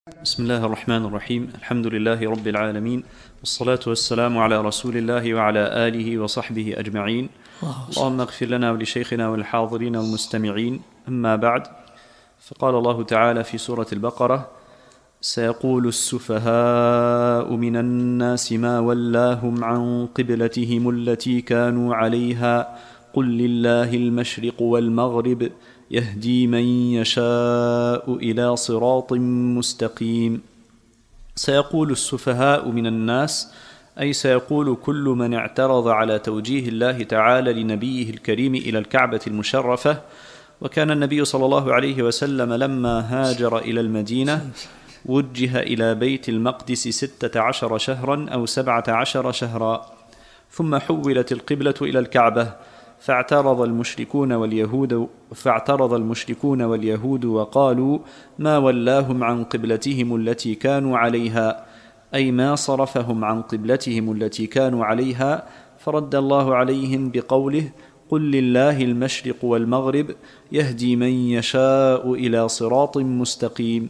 بسم الله الرحمن الرحيم. الحمد لله رب العالمين، والصلاة والسلام على رسول الله وعلى آله وصحبه أجمعين. اللهم اغفر لنا ولشيخنا والحاضرين والمستمعين. أما بعد، فقال الله تعالى في سورة البقرة: سيقول السفهاء من الناس ما ولاهم عن قبلتهم التي كانوا عليها قل لله المشرق والمغرب يهدي من يشاء إلى صراط مستقيم. سيقول السفهاء من الناس، أي سيقول كل من اعترض على توجيه الله تعالى لنبيه الكريم إلى الكعبة المشرفة. وكان النبي صلى الله عليه وسلم لما هاجر إلى المدينة وجه إلى بيت المقدس 16 شهرا أو 17 شهرا، ثم حولت القبلة إلى الكعبة، فاعترض المشركون واليهود وقالوا: ما ولاهم عن قبلتهم التي كانوا عليها، أي ما صرفهم عن قبلتهم التي كانوا عليها. فرد الله عليهم بقوله: قل لله المشرق والمغرب يهدي من يشاء إلى صراط مستقيم.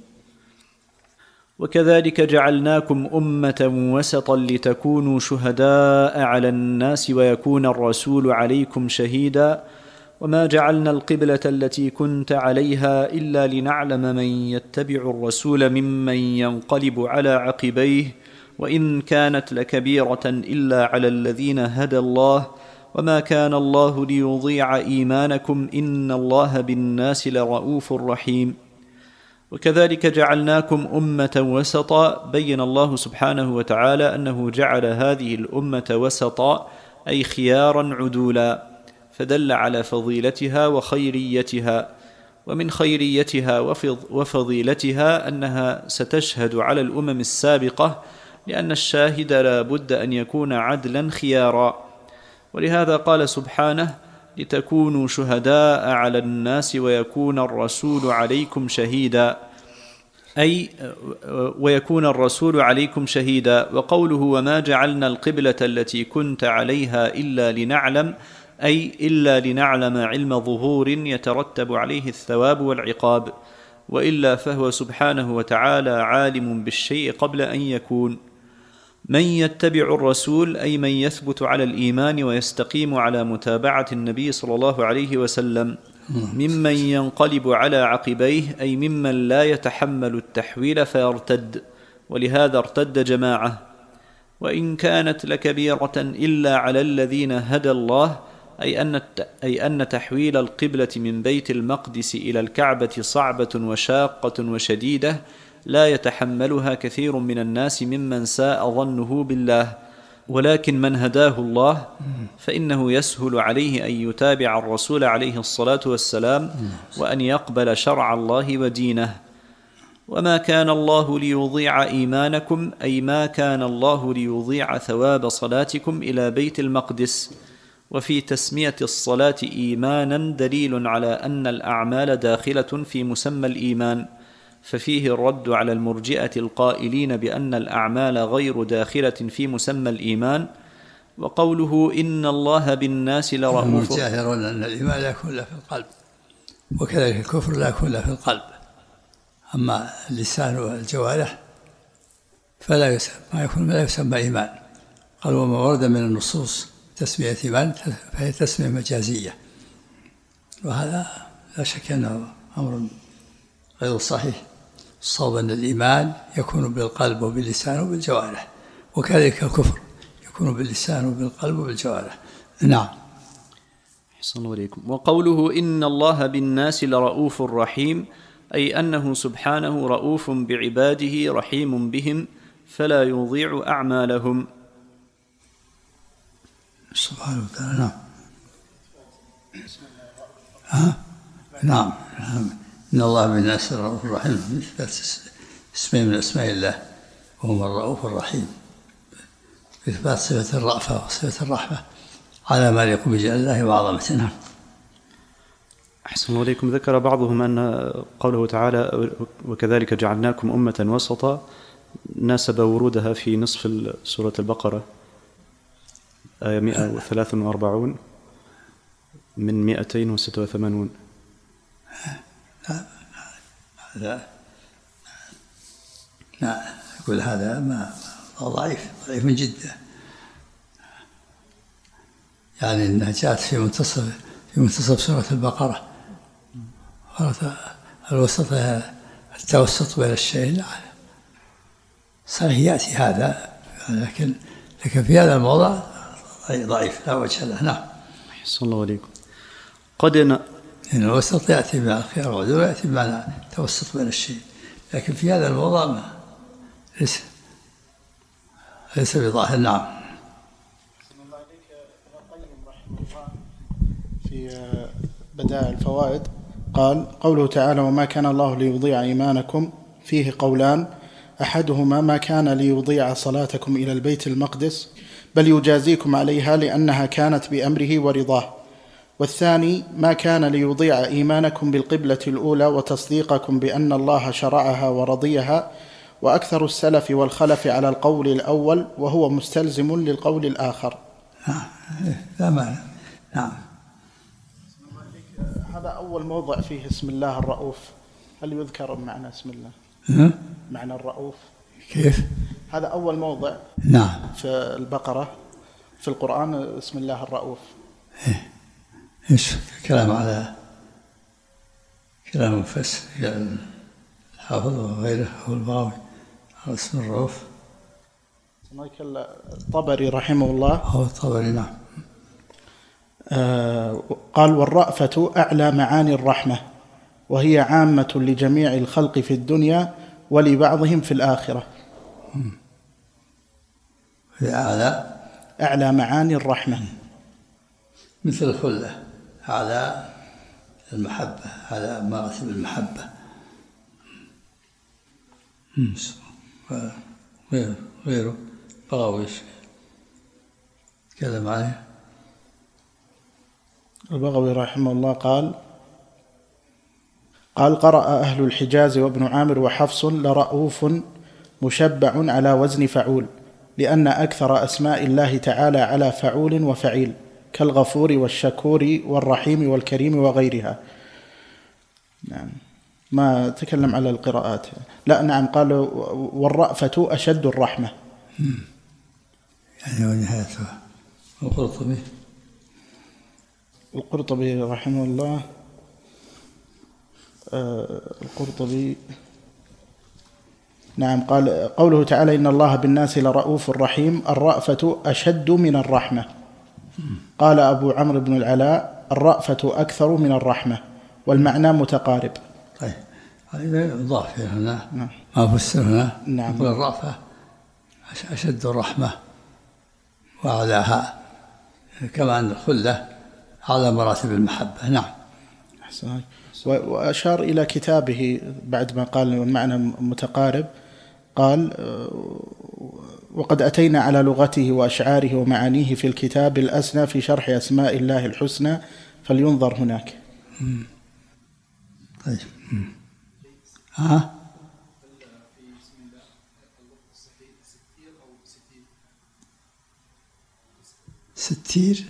وكذلك جعلناكم أمة وسطا لتكونوا شهداء على الناس ويكون الرسول عليكم شهيدا. وما جعلنا القبلة التي كنت عليها إلا لنعلم من يتبع الرسول ممن ينقلب على عقبيه، وإن كانت لكبيرة إلا على الذين هدى الله، وما كان الله ليضيع إيمانكم إن الله بالناس لرؤوف رحيم. وكذلك جعلناكم أمة وسطا، بين الله سبحانه وتعالى أنه جعل هذه الأمة وسطا أي خيارا عدولا، فدل على فضيلتها وخيريتها. ومن خيريتها وفضيلتها أنها ستشهد على الأمم السابقة، لأن الشاهد لا بد أن يكون عدلا خيارا. ولهذا قال سبحانه: لتكونوا شهداء على الناس ويكون الرسول عليكم شهيدا، أي ويكون الرسول عليكم شهيدا. وقوله: وما جعلنا القبلة التي كنت عليها إلا لنعلم، أي إلا لنعلم علم ظهور يترتب عليه الثواب والعقاب، وإلا فهو سبحانه وتعالى عالم بالشيء قبل أن يكون. من يتبع الرسول، أي من يثبت على الإيمان ويستقيم على متابعة النبي صلى الله عليه وسلم، ممن ينقلب على عقبيه، أي ممن لا يتحمل التحويل فيرتد، ولهذا ارتد جماعة. وإن كانت لكبيرة إلا على الذين هدى الله، أي أن تحويل القبلة من بيت المقدس إلى الكعبة صعبة وشاقة وشديدة، لا يتحملها كثير من الناس ممن ساء ظنه بالله. ولكن من هداه الله فإنه يسهل عليه أن يتابع الرسول عليه الصلاة والسلام، وأن يقبل شرع الله ودينه. وما كان الله ليضيع إيمانكم، أي ما كان الله ليضيع ثواب صلاتكم إلى بيت المقدس. وفي تسمية الصلاة إيمانا دليل على أن الأعمال داخلة في مسمى الإيمان، ففيه الرد على المرجئة القائلين بأن الأعمال غير داخلة في مسمى الإيمان. وقوله: إن الله بالناس لرؤوف. المرجئة يرون أن الإيمان لا يكون إلا في القلب، وكذلك الكفر لا يكون إلا في القلب. أما اللسان والجوارح فلا يسمى إيمان. قال: وما ورد من النصوص تسمية إيمان فهي تسمية مجازية، وهذا لا شك أنه أمر غير صحيح. الصواب أن الإيمان يكون بالقلب وباللسان وبالجوارح، وكذلك الكفر يكون باللسان وبالقلب وبالجوارح. نعم. أحسن الله إليكم. وقوله: إن الله بالناس لرؤوف رحيم، أي أنه سبحانه رؤوف بعباده رحيم بهم، فلا يضيع أعمالهم سبحانه وتعالى. نعم. إن الله بالناس لرؤوف رحيم، اسمين من أسماء الله، وهما الرؤوف الرحيم، بإثبات صفة الرأفة وصفة الرحمة على ما يليق بجلال الله وعظمته. نعم. أحسن الله إليكم. ذكر بعضهم أن قوله تعالى: وكذلك جعلناكم أمة وسطا، ناسب ورودها في نصف سورة البقرة، آية 143 من 286. لا يقول هذا ما ضعيف جدا، يعني أنها جاءت في منتصف سورة البقرة، التوسط بين الشيء. صحيح يأتي هذا، لكن في هذا الموضع ضعيف لا وجه له. نعم. أحسن الله عليكم. إن الوسط يأتي مع الخيار والعدول، يأتي بمعنى التوسط بين الشيء، لكن في هذا الموضع ما ليس بظاهر. نعم. في بدائع الفوائد قال: قوله تعالى: وما كان الله ليضيع إيمانكم، فيه قولان: أحدهما ما كان ليضيع صلاتكم إلى البيت المقدس، بل يجازيكم عليها لأنها كانت بأمره ورضاه. والثاني ما كان ليضيع إيمانكم بالقبلة الأولى وتصديقكم بأن الله شرعها ورضيها. وأكثر السلف والخلف على القول الأول، وهو مستلزم للقول الآخر. لا معنى. نعم. هذا أول موضع فيه اسم الله الرؤوف، هل يذكر معنى اسم الله؟ معنى الرؤوف كيف؟ هذا أول موضع. نعم. في البقرة في القرآن اسم الله الرؤوف. ايش كلام على كلام مفسر الحافظ وغيره هو البغوي على اسم الرؤوف. الطبري رحمه الله، هو الطبري. نعم. قال: والرأفة أعلى معاني الرحمة، وهي عامة لجميع الخلق في الدنيا ولبعضهم في الآخرة. في أعلى معاني الرحمة، مثل الخلة، على المحبة، على مراتب المحبة. غيره بغوي تكلم عليه. البغوي رحمه الله قال: قرأ أهل الحجاز وابن عامر وحفص: لرؤوف مشبع على وزن فعول، لأن أكثر أسماء الله تعالى على فعول وفعيل، كالغفور والشكور والرحيم والكريم وغيرها. نعم. ما تكلم على القراءات. لا، نعم. قال: والرأفة أشد الرحمة. يعني ونهايته. القرطبي رحمه الله، القرطبي نعم قال: قوله تعالى: إن الله بالناس لرؤوف رحيم، الرأفة أشد من الرحمة. قال أبو عمرو بن العلاء: الرأفة أكثر من الرحمة، والمعنى متقارب. طيب، هذا يضاف هنا. نعم. ما فسر هنا. نعم. يقول الرأفة أشد الرحمة وأعلاها، كما أن الخلة على مراتب المحبة. نعم. أحسن. وأشار إلى كتابه بعد ما قال المعنى متقارب، قال: وقد أتينا على لغته وأشعاره ومعانيه في الكتاب الأسنى في شرح أسماء الله الحسنى، فلينظر هناك. طيب. ستير.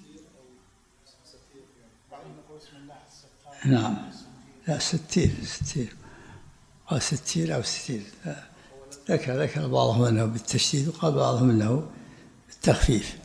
نعم. لا، ستير. قال ستير أو ستير. ذكر بعضهم أنه بالتشديد، وقال بعضهم أنه بالتخفيف.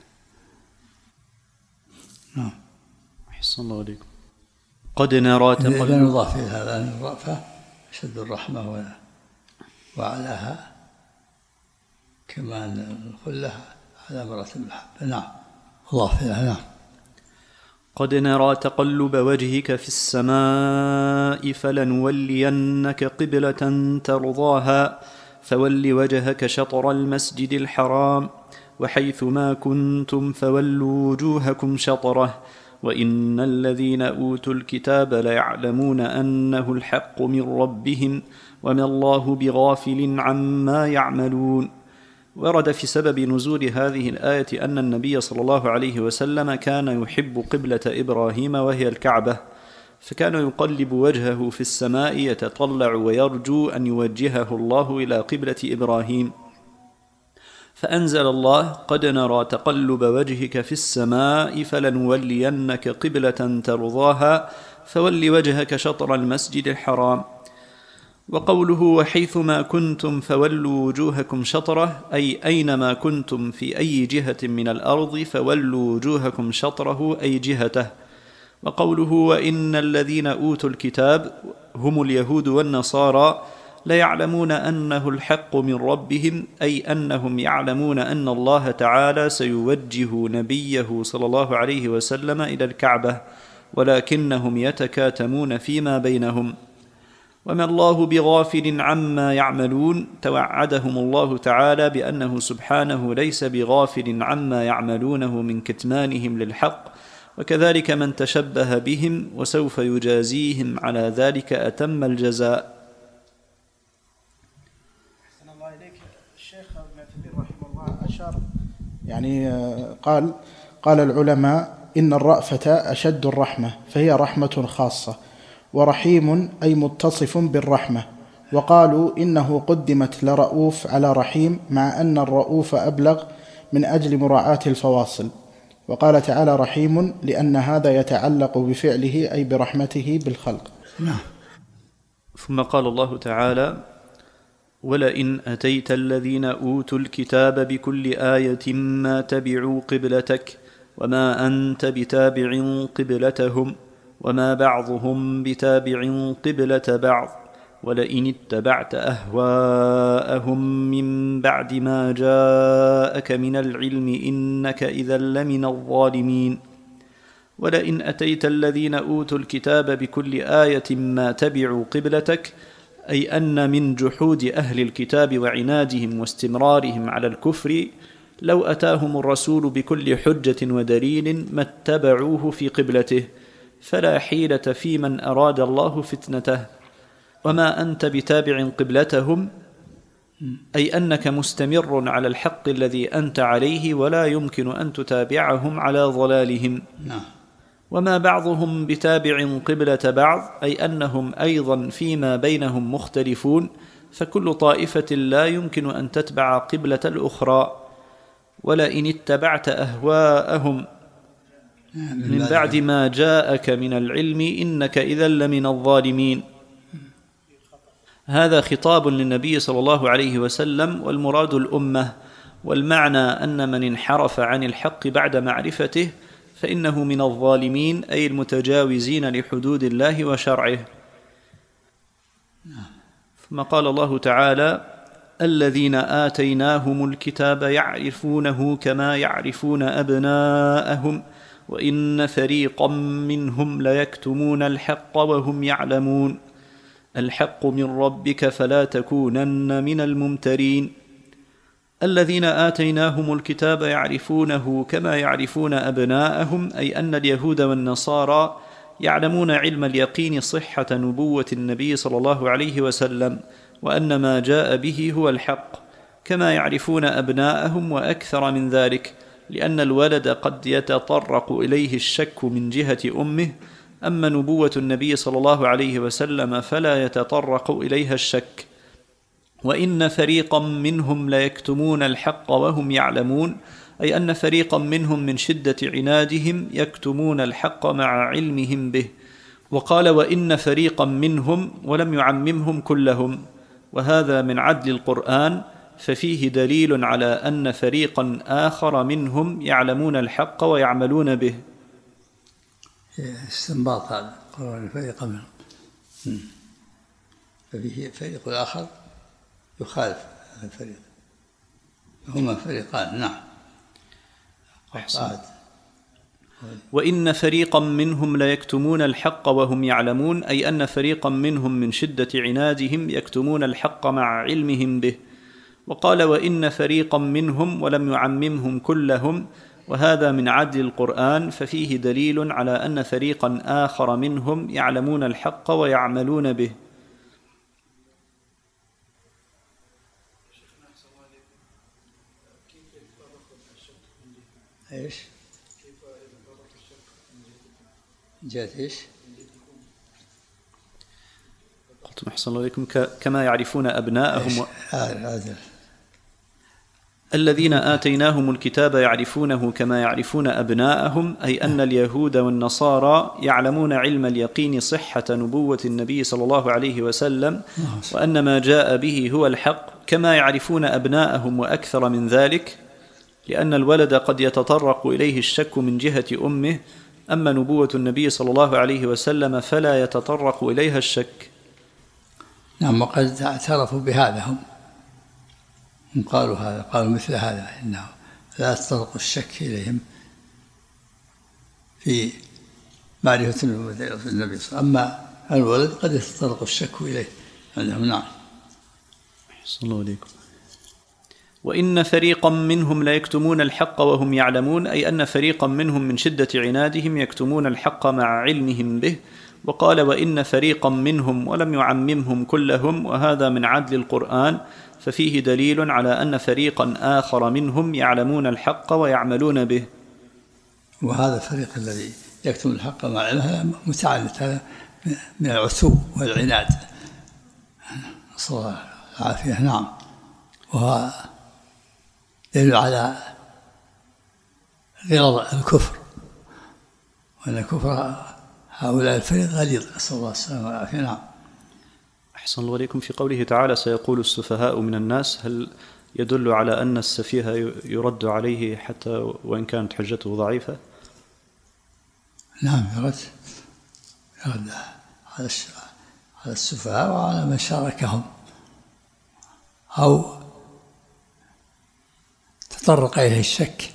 نعم. أحسن الله عليكم. قد نرى تقلب. نضاف إلى هذا أن الرأفة أشد الرحمة وعلاها، كما أن الخلة على مراتب المحبة. نعم. نضاف إلى. نعم. قد نرى تقلب وجهك في السماء فلنولينك قبلة ترضاها فول وجهك شطر المسجد الحرام وحيث ما كنتم فولوا وجوهكم شطره وإن الذين أوتوا الكتاب ليعلمون أنه الحق من ربهم وما الله بغافل عما يعملون. ورد في سبب نزول هذه الآية أن النبي صلى الله عليه وسلم كان يحب قبلة إبراهيم وهي الكعبة، فكان يقلب وجهه في السماء يتطلع ويرجو أن يوجهه الله إلى قبلة إبراهيم، فأنزل الله: قد نرى تقلب وجهك في السماء فلنولينك قبلة ترضاها فول وجهك شطر المسجد الحرام. وقوله وحيثما كنتم فولوا وجوهكم شطرة أي أينما كنتم في أي جهة من الأرض فولوا وجوهكم شطره أي جهته. وقوله وإن الذين أوتوا الكتاب هم اليهود والنصارى ليعلمون أنه الحق من ربهم أي أنهم يعلمون أن الله تعالى سيوجه نبيه صلى الله عليه وسلم إلى الكعبة ولكنهم يتكاتمون فيما بينهم. وما الله بغافل عما يعملون توعدهم الله تعالى بأنه سبحانه ليس بغافل عما يعملونه من كتمانهم للحق، وكذلك من تشبه بهم وسوف يجازيهم على ذلك أتم الجزاء. أحسن الله إليك. الشيخ ابن عثيمين رحمه الله أشار قال العلماء إن الرأفة أشد الرحمة فهي رحمة خاصة، ورحيم أي متصف بالرحمة، وقالوا إنه قدمت لرؤوف على رحيم مع أن الرؤوف أبلغ من أجل مراعاة الفواصل. وقال تعالى رحيم لأن هذا يتعلق بفعله أي برحمته بالخلق. ثم قال الله تعالى ولئن أتيت الذين أوتوا الكتاب بكل آية ما تبعوا قبلتك وما أنت بتابع قبلتهم وما بعضهم بتابع قبلة بعض ولئن اتبعت أهواءهم من بعد ما جاءك من العلم إنك إذا لمن الظالمين. ولئن أتيت الذين أوتوا الكتاب بكل آية ما تبعوا قبلتك أي أن من جحود أهل الكتاب وعنادهم واستمرارهم على الكفر لو أتاهم الرسول بكل حجة ودليل ما اتبعوه في قبلته، فلا حيلة في من أراد الله فتنته. وما أنت بتابع قبلتهم أي أنك مستمر على الحق الذي أنت عليه ولا يمكن أن تتابعهم على ضلالهم. وما بعضهم بتابع قبلة بعض أي أنهم أيضا فيما بينهم مختلفون، فكل طائفة لا يمكن أن تتبع قبلة الأخرى. ولئن اتبعت أهواءهم من بعد ما جاءك من العلم إنك إذا لمن الظالمين. هذا خطاب للنبي صلى الله عليه وسلم والمراد الأمة، والمعنى أن من انحرف عن الحق بعد معرفته فإنه من الظالمين أي المتجاوزين لحدود الله وشرعه. ثم قال الله تعالى الذين آتيناهم الكتاب يعرفونه كما يعرفون أبناءهم وإن فريقا منهم ليكتمون الحق وهم يعلمون الحق من ربك فلا تكونن من الممترين. الذين آتيناهم الكتاب يعرفونه كما يعرفون أبناءهم أي أن اليهود والنصارى يعلمون علم اليقين صحة نبوة النبي صلى الله عليه وسلم وأن ما جاء به هو الحق، كما يعرفون أبناءهم وأكثر من ذلك، لأن الولد قد يتطرق إليه الشك من جهة أمه، أما نبوة النبي صلى الله عليه وسلم فلا يتطرق إليها الشك. وإن فريقا منهم ليكتمون الحق وهم يعلمون أي أن فريقا منهم من شدة عنادهم يكتمون الحق مع علمهم به. وقال وإن فريقا منهم ولم يعممهم كلهم، وهذا من عدل القرآن، ففيه دليل على أن فريقا آخر منهم يعلمون الحق ويعملون به. استنباط هذا قرآن فريقا منهم، ففيه فريق الآخر يخالف هذا الفريق، هما فريقان. نعم. وإن فريقا منهم ليكتمون الحق وهم يعلمون أي أن فريقا منهم من شدة عنادهم يكتمون الحق مع علمهم به. وقال وإن فريقا منهم ولم يعممهم كلهم، وهذا من عدل القرآن، ففيه دليل على أن فريقا آخر منهم يعلمون الحق ويعملون به. ايش؟ جاءت ايش؟ قلت أحسن الله إليكم كما يعرفون أبناءهم هذا الذين آتيناهم الكتاب يعرفونه كما يعرفون أبناءهم، أي أن اليهود والنصارى يعلمون علم اليقين صحة نبوة النبي صلى الله عليه وسلم، وأن ما جاء به هو الحق كما يعرفون أبناءهم وأكثر من ذلك، لأن الولد قد يتطرق إليه الشك من جهة أمه، أما نبوة النبي صلى الله عليه وسلم فلا يتطرق إليها الشك. نعم، وقد اعترفوا بهذا هم قالوا هذا، قالوا مثل هذا، إنه لا يتطرق الشك إليهم في معرفة النبي صلى الله عليه وسلم، أما الولد قد يتطرق الشك إليه عندهم. نعم. أحسن الله عليكم. وإن فريقا منهم ليكتمون الحق وهم يعلمون، أي أن فريقا منهم من شدة عنادهم يكتمون الحق مع علمهم به. وقال وإن فريقا منهم، ولم يعممهم كلهم، وهذا من عدل القرآن، ففيه دليل على أن فريقا آخر منهم يعلمون الحق ويعملون به. وهذا الفريق الذي يكتم الحق مع علمه متعلق هذا من العتو والعناد، نسأل الله العافية. نعم. وهو دليل على غلظ الكفر، وأن كفر هؤلاء الفريق غليظ، نسأل الله السلامة والعافية. نعم. أحسن الله عليكم. في قوله تعالى سيقول السفهاء من الناس، هل يدل على أن السفيه يرد عليه حتى وإن كانت حجته ضعيفة؟ نعم، يرد على السفهاء وعلى من شاركهم أو تطرق إليه الشك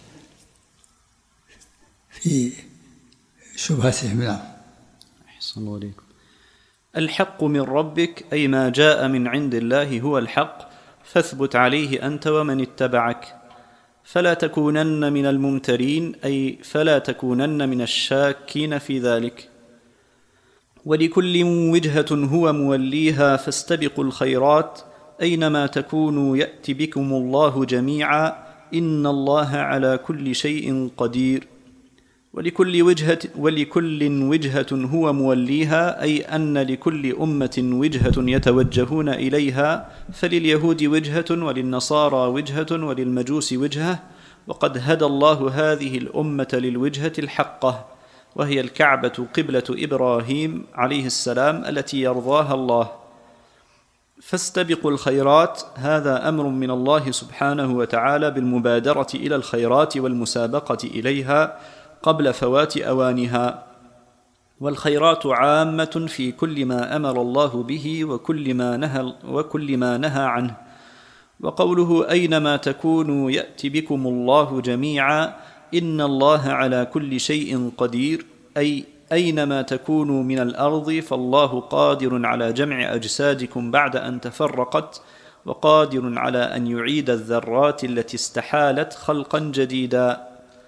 في شبهتهم. نعم. أحسن الله عليكم. الحق من ربك، أي ما جاء من عند الله هو الحق، فاثبت عليه أنت ومن اتبعك، فلا تكونن من الممترين، أي فلا تكونن من الشاكين في ذلك. ولكل وجهة هو موليها فاستبقوا الخيرات، أينما تكونوا يأت بكم الله جميعا، إن الله على كل شيء قدير. ولكل وجهة هو موليها، أي أن لكل أمة وجهة يتوجهون إليها، فلليهود وجهة، وللنصارى وجهة، وللمجوس وجهة، وقد هدى الله هذه الأمة للوجهة الحقة، وهي الكعبة قبلة إبراهيم عليه السلام التي يرضاها الله. فاستبقوا الخيرات، هذا أمر من الله سبحانه وتعالى بالمبادرة إلى الخيرات والمسابقة إليها قبل فوات أوانها. والخيرات عامة في كل ما أمر الله به وكل ما نهى عنه. وقوله أينما تكونوا يأت بكم الله جميعا، إن الله على كل شيء قدير، أي أينما تكونوا من الأرض فالله قادر على جمع أجسادكم بعد أن تفرقت، وقادر على أن يعيد الذرات التي استحالت خلقا جديدا.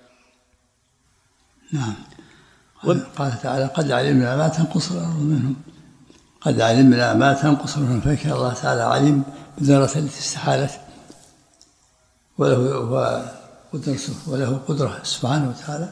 نعم. قال تعالى قد علمنا ما تنقص الأرض منهم، قد علمنا ما تنقص منهم، فكان الله تعالى عليم بالذرة التي استحالت، وله قدرة سبحانه وتعالى.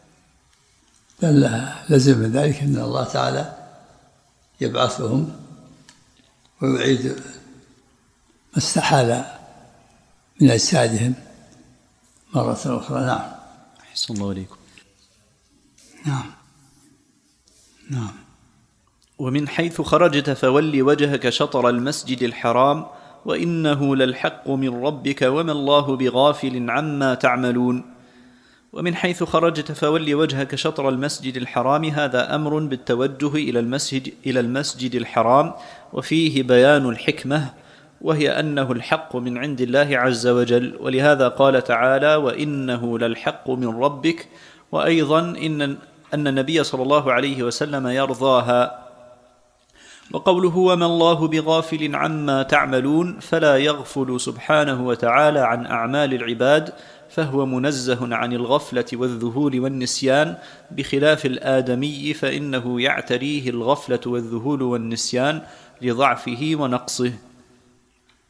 بل لازم من ذلك أن الله تعالى يبعثهم ويعيد ما استحال من أجسادهم مرة أخرى. نعم. أحسن الله عليكم. نعم. نعم. ومن حيث خرجت فول وجهك شطر المسجد الحرام، وإنه للحق من ربك وما الله بغافل عما تعملون. ومن حيث خرجت فول وجهك شطر المسجد الحرام، هذا أمر بالتوجه إلى المسجد الحرام، وفيه بيان الحكمة، وهي أنه الحق من عند الله عز وجل، ولهذا قال تعالى وإنه للحق من ربك، وأيضا أن النبي صلى الله عليه وسلم يرضاها. وقوله وما الله بغافل عما تعملون، فلا يغفل سبحانه وتعالى عن أعمال العباد، فهو منزه عن الغفلة والذهول والنسيان، بخلاف الآدمي فإنه يعتريه الغفلة والذهول والنسيان لضعفه ونقصه.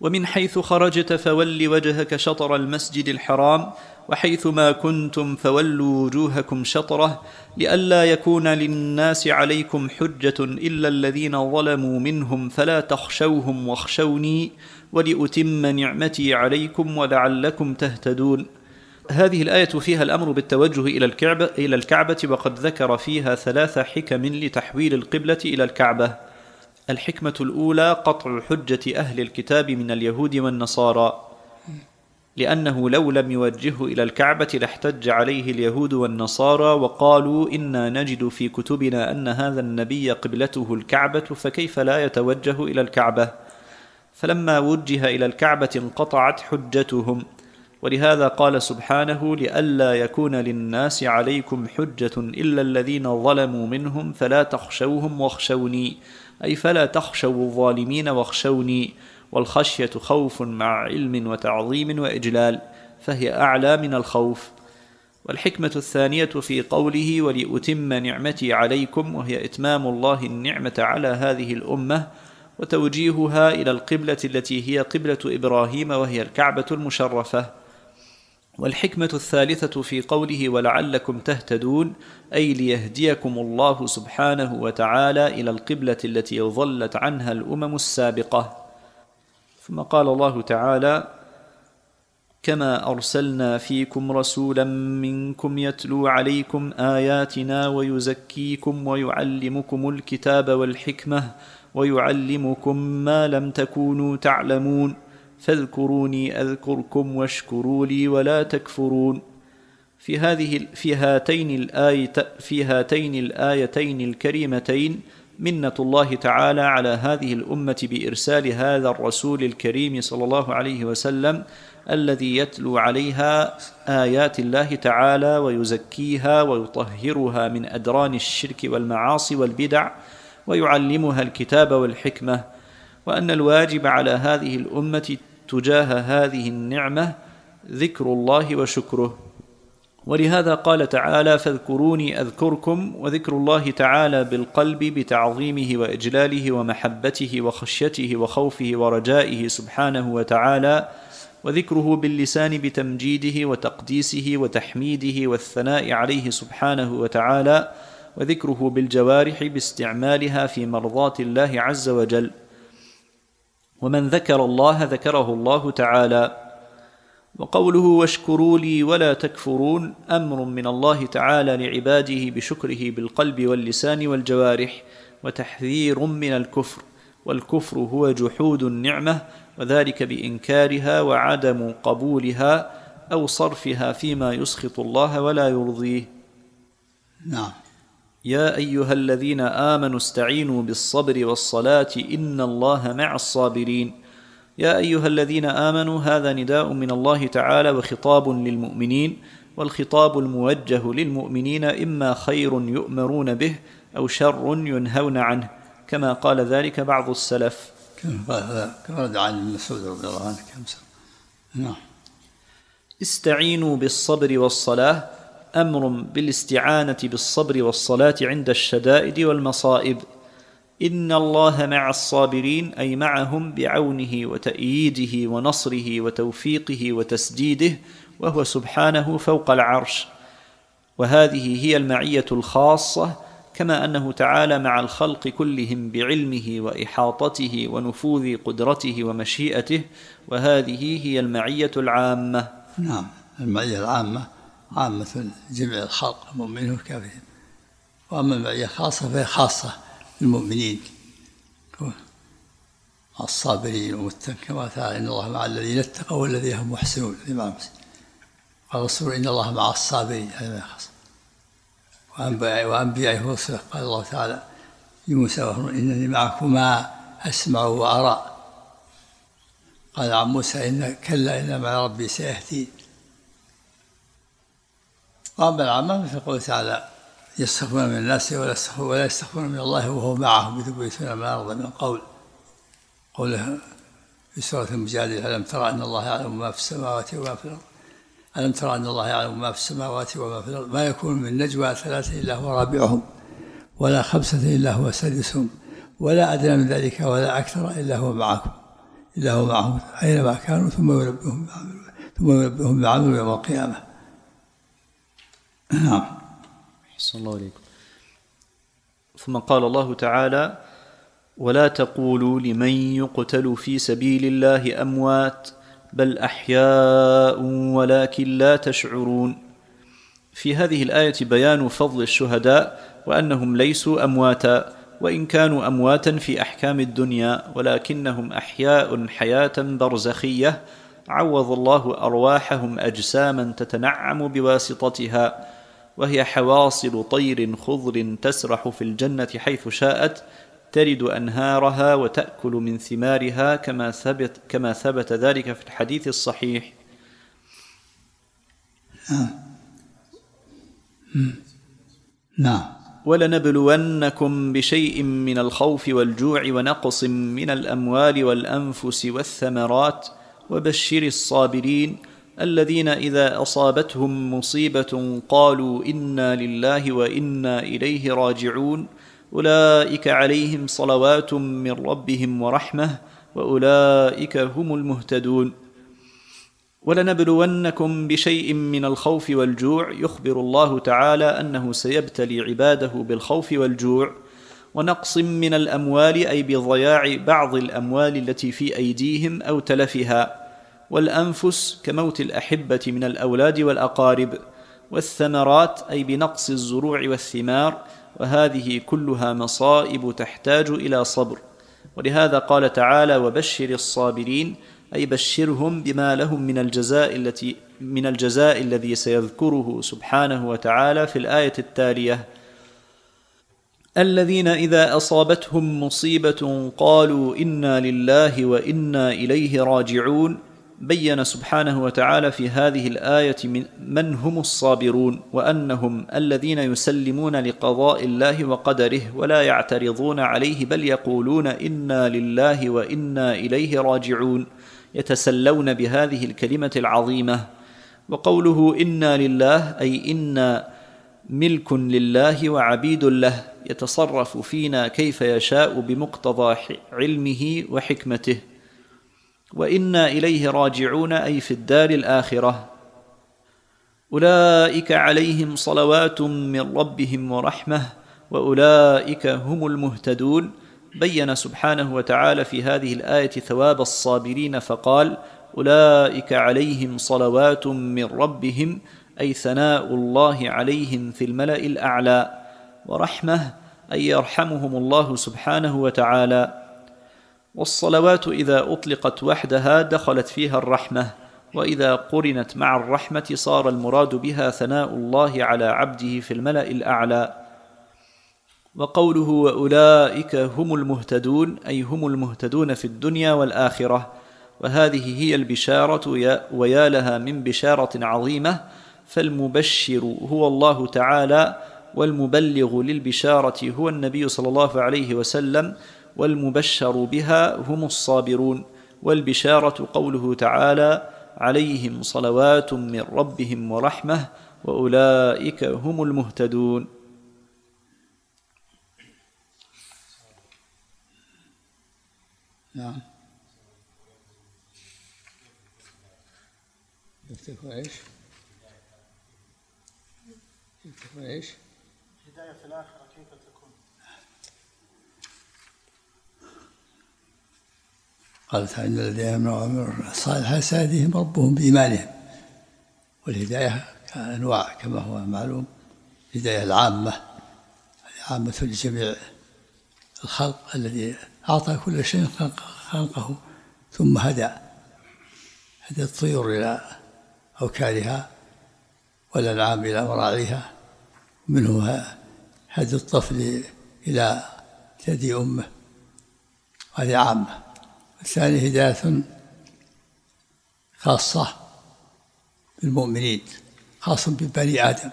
ومن حيث خرجت فول وجهك شطر المسجد الحرام وحيث ما كنتم فولوا وجوهكم شطره لئلا يكون للناس عليكم حجة إلا الذين ظلموا منهم فلا تخشوهم واخشوني ولأتم نعمتي عليكم ولعلكم تهتدون. هذه الآية فيها الأمر بالتوجه إلى الكعبة، وقد ذكر فيها 3 حكم لتحويل القبلة إلى الكعبة. الحكمة الأولى قطع حجة أهل الكتاب من اليهود والنصارى، لأنه لو لم يوجهه إلى الكعبة لاحتج عليه اليهود والنصارى وقالوا إنا نجد في كتبنا أن هذا النبي قبلته الكعبة فكيف لا يتوجه إلى الكعبة؟ فلما وجه إلى الكعبة انقطعت حجتهم، ولهذا قال سبحانه لئلا يكون للناس عليكم حجة إلا الذين ظلموا منهم فلا تخشوهم واخشوني، أي فلا تخشوا الظالمين واخشوني، والخشية خوف مع علم وتعظيم وإجلال، فهي أعلى من الخوف. والحكمة الثانية في قوله ولأتم نعمتي عليكم، وهي إتمام الله النعمة على هذه الأمة وتوجيهها إلى القبلة التي هي قبلة إبراهيم وهي الكعبة المشرفة. والحكمة الثالثة في قوله ولعلكم تهتدون، أي ليهديكم الله سبحانه وتعالى إلى القبلة التي ضلت عنها الأمم السابقة. ثم قال الله تعالى كما أرسلنا فيكم رسولا منكم يتلو عليكم آياتنا ويزكيكم ويعلمكم الكتاب والحكمة ويعلمكم ما لم تكونوا تعلمون فاذكروني أذكركم واشكروا لي ولا تكفرون. في هاتين الآيتين الكريمتين منة الله تعالى على هذه الأمة بإرسال هذا الرسول الكريم صلى الله عليه وسلم الذي يتلو عليها آيات الله تعالى ويزكيها ويطهرها من أدران الشرك والمعاصي والبدع ويعلمها الكتاب والحكمة، وأن الواجب على هذه الأمة تجاه هذه النعمة ذكر الله وشكره. ولهذا قال تعالى فاذكروني أذكركم، وذكر الله تعالى بالقلب بتعظيمه وإجلاله ومحبته وخشيته وخوفه ورجائه سبحانه وتعالى، وذكره باللسان بتمجيده وتقديسه وتحميده والثناء عليه سبحانه وتعالى، وذكره بالجوارح باستعمالها في مرضاة الله عز وجل. ومن ذكر الله ذكره الله تعالى. وقوله واشكروا لي ولا تكفرون أمر من الله تعالى لعباده بشكره بالقلب واللسان والجوارح، وتحذير من الكفر، والكفر هو جحود النعمة، وذلك بإنكارها وعدم قبولها أو صرفها فيما يسخط الله ولا يرضيه. نعم. يا أيها الذين آمنوا استعينوا بالصبر والصلاة إن الله مع الصابرين. يا أيها الذين آمنوا هذا نداء من الله تعالى وخطاب للمؤمنين، والخطاب الموجه للمؤمنين إما خير يؤمرون به أو شر ينهون عنه، كما قال ذلك بعض السلف. كما رد عن ابن مسعود رضي الله عنه. نعم. استعينوا بالصبر والصلاة أمر بالاستعانة بالصبر والصلاة عند الشدائد والمصائب. إن الله مع الصابرين، أي معهم بعونه وتأييده ونصره وتوفيقه وتسديده، وهو سبحانه فوق العرش. وهذه هي المعية الخاصة، كما أنه تعالى مع الخلق كلهم بعلمه وإحاطته ونفوذ قدرته ومشيئته، وهذه هي المعية العامة. نعم، المعية العامة عامة جميع الخلق المؤمنين والكافرين، وأما المعية الخاصة فهي خاصة للمؤمنين الصابرين والمتقين، كما تعالى إن الله مع الذين اتقوا والذين هم محسنون. قال الرسول إن الله مع الصابرين، هذا خاص. وأنبيائه ورسله قال الله تعالى لموسى وهارون إنني معكما أسمع وأرى. قال عن موسى كلا إن مع ربي سيهدين. وأما العامة مثل قوله تعالى يستخفون من الناس ولا يستخفون من الله وهو معهم إذ يبيتون ما أرضى من القول. قوله في سورة المجادلة ألم ترى أن الله يعلم ما في السماوات وما في الأرض. ألم ترى أن الله يعلم ما في السماوات وما في الأرض ما يكون من نجوى 3 إلا هو رابعهم ولا 5 إلا هو سادسهم ولا أدنى من ذلك ولا أكثر إلا هو معكم إلا هو معهم أينما كانوا ثم ينبئهم بعمل يوم القيامة. نعم. أحسن الله عليكم. ثم قال الله تعالى: ولا تقولوا لمن يقتل في سبيل الله أموات بل أحياء ولكن لا تشعرون. في هذه الآية بيان فضل الشهداء وأنهم ليسوا أمواتا، وإن كانوا أمواتا في أحكام الدنيا ولكنهم أحياء حياة برزخية عوض الله أرواحهم أجساما تتنعم بواسطتها، وهي حواصل طير خضر تسرح في الجنة حيث شاءت، ترد أنهارها وتأكل من ثمارها كما ثبت ذلك في الحديث الصحيح. نعم. ولنبلونكم بشيء من الخوف والجوع ونقص من الأموال والأنفس والثمرات وبشر الصابرين الذين إذا أصابتهم مصيبة قالوا إنا لله وإنا إليه راجعون أولئك عليهم صلوات من ربهم ورحمة وأولئك هم المهتدون. ولنبلونكم بشيء من الخوف والجوع، يخبر الله تعالى أنه سيبتلي عباده بالخوف والجوع، ونقص من الأموال أي بضياع بعض الأموال التي في أيديهم أو تلفها، والأنفس كموت الأحبة من الأولاد والأقارب، والثمرات أي بنقص الزروع والثمار، وهذه كلها مصائب تحتاج إلى صبر. ولهذا قال تعالى: وبشر الصابرين، أي بشرهم بما لهم من الجزاء الذي سيذكره سبحانه وتعالى في الآية التالية: الذين إذا أصابتهم مصيبة قالوا إنا لله وإنا إليه راجعون. بين سبحانه وتعالى في هذه الآية من هم الصابرون، وأنهم الذين يسلمون لقضاء الله وقدره ولا يعترضون عليه، بل يقولون إنا لله وإنا إليه راجعون، يتسلون بهذه الكلمة العظيمة. وقوله إنا لله أي إنا ملك لله وعبيد له، يتصرف فينا كيف يشاء بمقتضى علمه وحكمته. وإنا إليه راجعون أي في الدار الآخرة. أولئك عليهم صلوات من ربهم ورحمة وأولئك هم المهتدون. بين سبحانه وتعالى في هذه الآية ثواب الصابرين فقال: أولئك عليهم صلوات من ربهم، أي ثناء الله عليهم في الملأ الأعلى، ورحمة أي يرحمهم الله سبحانه وتعالى. والصلوات إذا أطلقت وحدها دخلت فيها الرحمة، وإذا قرنت مع الرحمة صار المراد بها ثناء الله على عبده في الملأ الأعلى. وقوله وأولئك هم المهتدون أي هم المهتدون في الدنيا والآخرة، وهذه هي البشارة، ويا لها من بشارة عظيمة. فالمبشر هو الله تعالى، والمبلغ للبشارة هو النبي صلى الله عليه وسلم، والمبشر بها هم الصابرون. والبشارة قوله تعالى: عليهم صلوات من ربهم ورحمة وأولئك هم المهتدون. نعم. يفتكر ايش؟ يفتكر ايش؟ الهداية في الآخرة كيف تكون؟ قال تعالى: إن الذين آمنوا وعملوا الصالحات سيهديهم ربهم بإيمانهم. والهداية أنواع كما هو معلوم: الهداية العامة لجميع الخلق، الذي أعطى كل شيء خلقه ثم هدى الطيور إلى أوكارها والأنعام إلى مراعيها، منه هدي الطفل إلى ثدي أمه، هذه عامة. الثاني هداية خاصة بالمؤمنين، خاصة ببني آدم،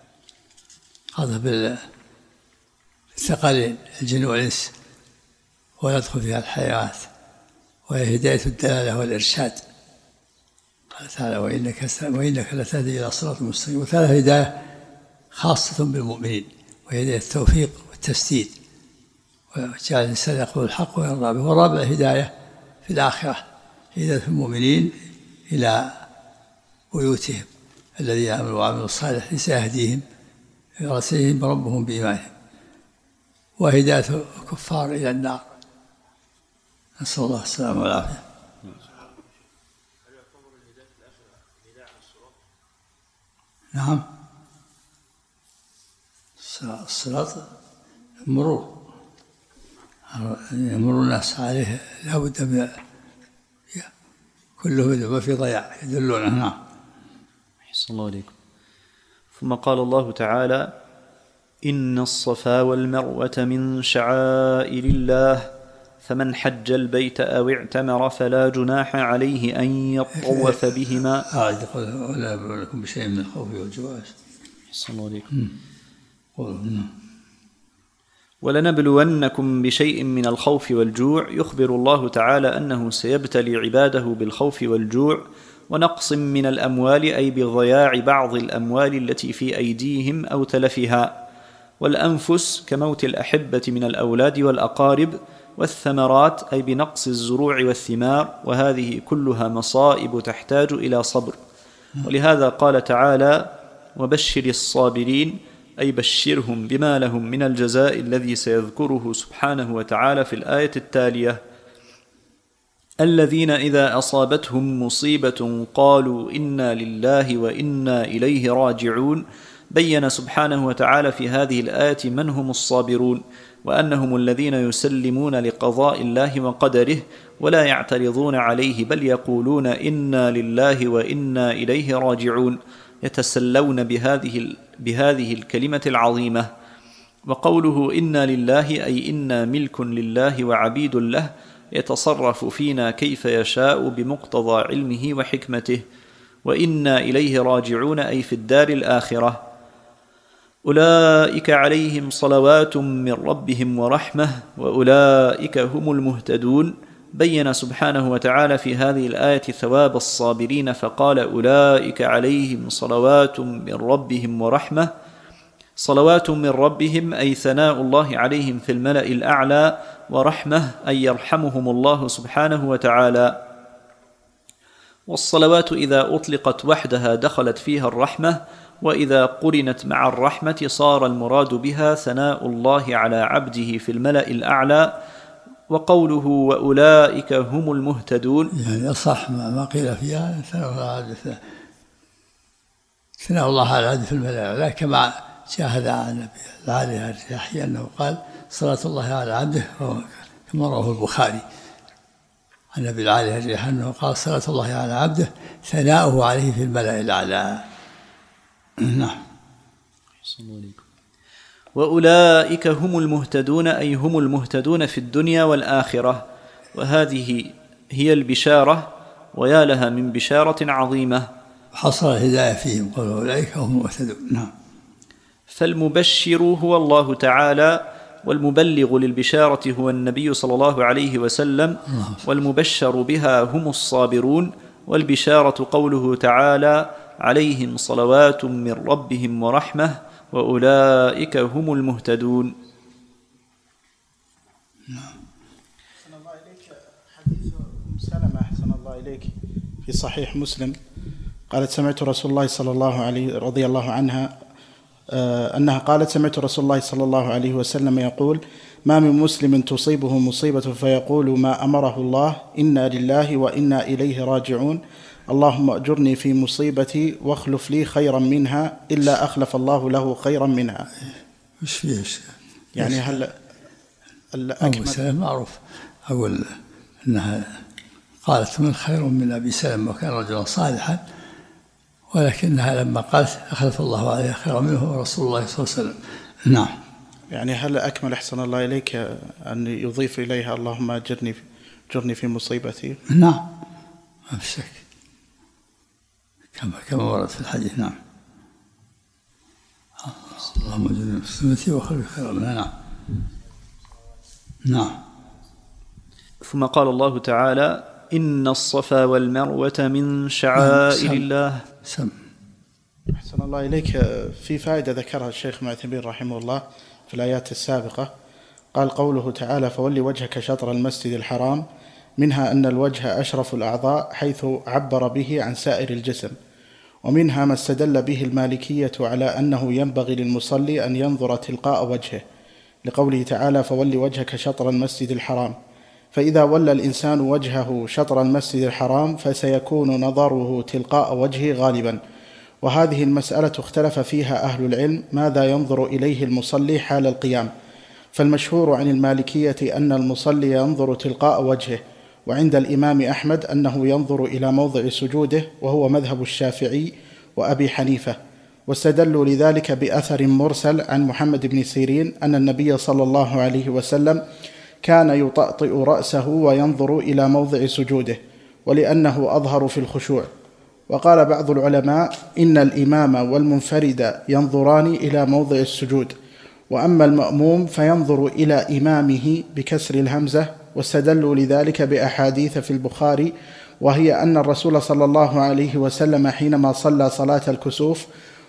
خاصة بالثقلين الجن والإنس، ويدخل فيها الحيوانات، وهي هداية الدلالة والإرشاد. قال تعالى: وإنك لتهدي إلى صراط مستقيم. وثالث هداية خاصة بالمؤمنين، وهي هداية التوفيق والتسديد، وجعل الإنسان يقول الحق ويرضى به. والرابع هداية في الآخرة، هداية المؤمنين إلى بيوتهم الذين آمنوا وعملوا الصالح سيهديهم يرسلهم ربهم بإيمانهم، وهداية الكفار إلى النار، نسأل الله السلامة والعافية. نعم، الصراط مرور يمر الناس عليه لا بد من كله ما في ضياع يدلون. نعم. أحسن الله عليكم. ثم قال الله تعالى: إن الصفا والمروة من شعائر الله فمن حج البيت أو اعتمر فلا جناح عليه أن يطوف بهما. ولا يبلونكم بشيء من الخوف والجوع. أحسن الله عليكم. ولنبلونكم بشيء من الخوف والجوع. يخبر الله تعالى أنه سيبتلي عباده بالخوف والجوع ونقص من الأموال، أي بضياع بعض الأموال التي في أيديهم أو تلفها، والأنفس كموت الأحبة من الأولاد والأقارب، والثمرات أي بنقص الزروع والثمار، وهذه كلها مصائب تحتاج إلى صبر. ولهذا قال تعالى: وبشر الصابرين، أي بشرهم بما لهم من الجزاء الذي سيذكره سبحانه وتعالى في الآية التالية: الذين إذا أصابتهم مصيبة قالوا إنا لله وإنا إليه راجعون. بين سبحانه وتعالى في هذه الآية من هم الصابرون، وأنهم الذين يسلمون لقضاء الله وقدره ولا يعترضون عليه، بل يقولون إنا لله وإنا إليه راجعون، يتسلون بهذه الكلمة العظيمة. وقوله إنا لله أي إنا ملك لله وعبيد له، يتصرف فينا كيف يشاء بمقتضى علمه وحكمته. وإنا إليه راجعون أي في الدار الآخرة. أولئك عليهم صلوات من ربهم ورحمة وأولئك هم المهتدون. بين سبحانه وتعالى في هذه الآية ثواب الصابرين فقال: أولئك عليهم صلوات من ربهم ورحمة. صلوات من ربهم أي ثناء الله عليهم في الملأ الأعلى، ورحمة أي يرحمهم الله سبحانه وتعالى. والصلوات إذا أطلقت وحدها دخلت فيها الرحمة، وإذا قرنت مع الرحمة صار المراد بها ثناء الله على عبده في الملأ الأعلى. وقوله وأولئك هم المهتدون يعني صح ما قيل فيها ثناء الله على عبده في الملأ الأعلى، كما شاهد عن النبي العالي الرياحي أنه قال صلاة الله على عبده، كما رواه البخاري عن النبي العالي الرياحي أنه قال صلاة الله على عبده ثناؤه عليه في الملأ الأعلى. نعم. وأولئك هم المهتدون أي هم المهتدون في الدنيا والآخرة، وهذه هي البشارة، ويا لها من بشارة عظيمة. حصل الهداية فيهم، قالوا أولئك هم المهتدون. نعم. فالمبشر هو الله تعالى، والمبلغ للبشارة هو النبي صلى الله عليه وسلم، والمبشر بها هم الصابرون. والبشارة قوله تعالى: عليهم صلوات من ربهم ورحمة وأولئك هم المهتدون. أحسن الله إليك. حديث أم سلمة أحسن الله إليك في صحيح مسلم، قالت سمعت رسول الله صلى الله عليه رضي الله عنها أنها قالت سمعت رسول الله صلى الله عليه وسلم يقول: ما من مسلم تصيبه مصيبة فيقول ما أمره الله إنا لله وإنا إليه راجعون، اللهم أجرني في مصيبتي واخلف لي خيرا منها، إلا أخلف الله له خيرا منها. مش فيه يعني هل أبو سلمة معروف أقول أنها قالت من خير من أبي سلمة وكان رجلا صالحا، ولكنها لما قالت أخلف الله عليه خيرا منه رسول الله صلى الله عليه وسلم. نعم. يعني هل أكمل أحسن الله إليك أن يضيف إليها اللهم أجرني في مصيبتي؟ نعم ما في شك، كما ورد في الحديث. نعم. اللهم اجرني في مصيبتي واخلف خيرا منها. نعم. نعم. ثم قال الله تعالى: إن الصفا والمروة من شعائر الله. أحسن الله إليك. في فائدة ذكرها الشيخ معتمين رحمه الله في الآيات السابقة، قال قوله تعالى: فولي وجهك شطر المسجد الحرام، منها أن الوجه أشرف الأعضاء حيث عبر به عن سائر الجسم، ومنها ما استدل به المالكية على أنه ينبغي للمصلي أن ينظر تلقاء وجهه، لقوله تعالى: فول وجهك شطر المسجد الحرام. فإذا ولى الإنسان وجهه شطر المسجد الحرام فسيكون نظره تلقاء وجهه غالبا. وهذه المسألة اختلف فيها أهل العلم ماذا ينظر إليه المصلي حال القيام، فالمشهور عن المالكية أن المصلي ينظر تلقاء وجهه، وعند الإمام أحمد أنه ينظر إلى موضع سجوده، وهو مذهب الشافعي وأبي حنيفة. واستدلوا لذلك بأثر مرسل عن محمد بن سيرين أن النبي صلى الله عليه وسلم كان يطأطئ رأسه وينظر إلى موضع سجوده، ولأنه أظهر في الخشوع. وقال بعض العلماء إن الإمام والمنفرد ينظران إلى موضع السجود، وأما المأموم فينظر إلى إمامه بكسر الهمزة. واستدلوا لذلك بأحاديث في البخاري، وهي أن الرسول صلى الله عليه وسلم حينما صلى صلاة الكسوف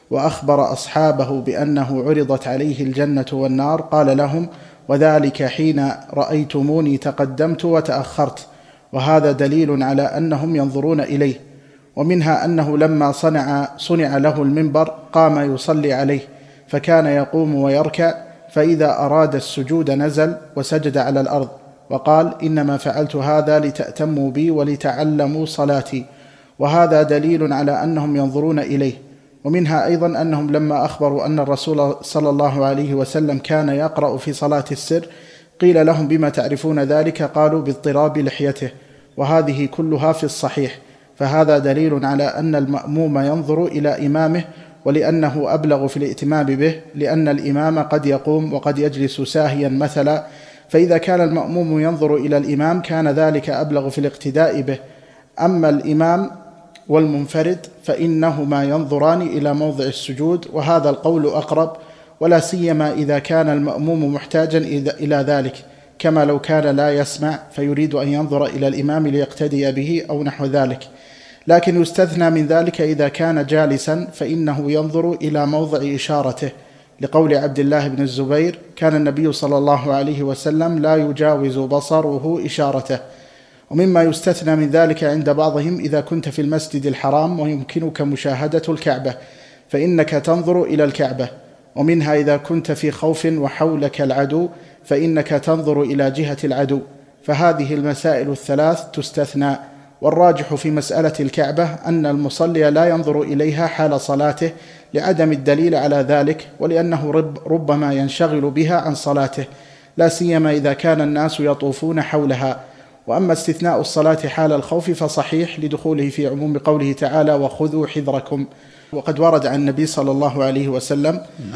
وأخبر أصحابه بأنه عرضت عليه الجنة والنار قال لهم: وذلك حين رأيتموني تقدمت وتأخرت. وهذا دليل على أنهم ينظرون إليه. ومنها أنه لما صنع له المنبر قام يصلي عليه، فكان يقوم ويركع، فإذا أراد السجود نزل وسجد على الأرض، وقال: إنما فعلت هذا لتأتموا بي ولتعلموا صلاتي. وهذا دليل على أنهم ينظرون إليه. ومنها أيضا أنهم لما أخبروا أن الرسول صلى الله عليه وسلم كان يقرأ في صلاة السر قيل لهم: بما تعرفون ذلك؟ قالوا: باضطراب لحيته. وهذه كلها في الصحيح، فهذا دليل على أن المأموم ينظر إلى إمامه، ولأنه أبلغ في الائتمام به، لأن الإمام قد يقوم وقد يجلس ساهيا مثلا، فإذا كان المأموم ينظر إلى الإمام كان ذلك أبلغ في الاقتداء به. أما الإمام والمنفرد فإنهما ينظران إلى موضع السجود، وهذا القول أقرب، ولا سيما إذا كان المأموم محتاجا إلى ذلك، كما لو كان لا يسمع فيريد أن ينظر إلى الإمام ليقتدي به أو نحو ذلك. لكن يستثنى من ذلك إذا كان جالسا فإنه ينظر إلى موضع إشارته، لقول عبد الله بن الزبير: كان النبي صلى الله عليه وسلم لا يجاوز بصره إشارته. ومما يستثنى من ذلك عند بعضهم إذا كنت في المسجد الحرام ويمكنك مشاهدة الكعبة فإنك تنظر إلى الكعبة، ومنها إذا كنت في خوف وحولك العدو فإنك تنظر إلى جهة العدو. فهذه المسائل الثلاث تستثنى. والراجح في مسألة الكعبة أن المصلي لا ينظر إليها حال صلاته لعدم الدليل على ذلك، ولأنه ربما ينشغل بها عن صلاته، لا سيما إذا كان الناس يطوفون حولها. وأما استثناء الصلاة حال الخوف فصحيح لدخوله في عموم قوله تعالى: وخذوا حذركم. وقد ورد عن النبي صلى الله عليه وسلم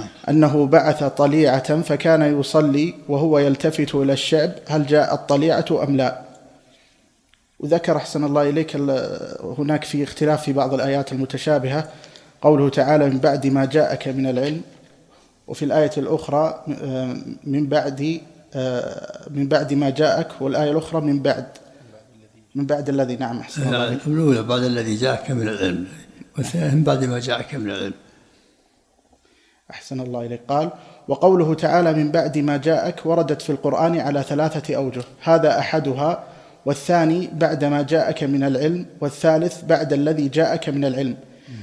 أنه بعث طليعة فكان يصلي وهو يلتفت إلى الشعب هل جاءت طليعة أم لا. وذكر أحسن الله إليك هناك في اختلاف في بعض الآيات المتشابهة، قوله تعالى: من بعد ما جاءك من العلم، وفي الآية الأخرى من بعد ما جاءك، والآية الأخرى من بعد الذي. نعم أحسن الله إليك. الأولى بعد الذي جاءك من العلم، والثانية من بعد ما جاءك من العلم. أحسن الله إليك. قال: وقوله تعالى من بعد ما جاءك وردت في القرآن على 3 أوجه، هذا أحدها، والثاني بعد ما جاءك من العلم، والثالث بعد الذي جاءك من العلم.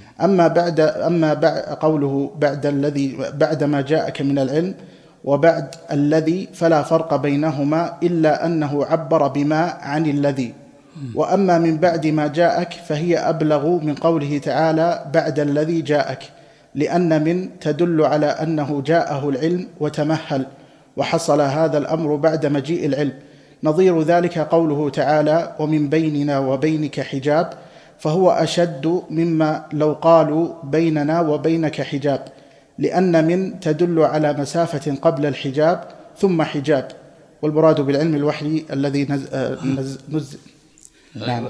أما قوله بعد ما جاءك من العلم وبعد الذي فلا فرق بينهما إلا أنه عبر بما عن الذي. وأما من بعد ما جاءك فهي أبلغ من قوله تعالى بعد الذي جاءك، لأن من تدل على أنه جاءه العلم وتمهل، وحصل هذا الأمر بعد مجيء العلم. نظير ذلك قوله تعالى: ومن بيننا وبينك حجاب، فهو أشد مما لو قالوا بيننا وبينك حجاب، لأن من تدل على مسافة قبل الحجاب ثم حجاب، والمراد بالعلم الوحي الذي نزل. نعم.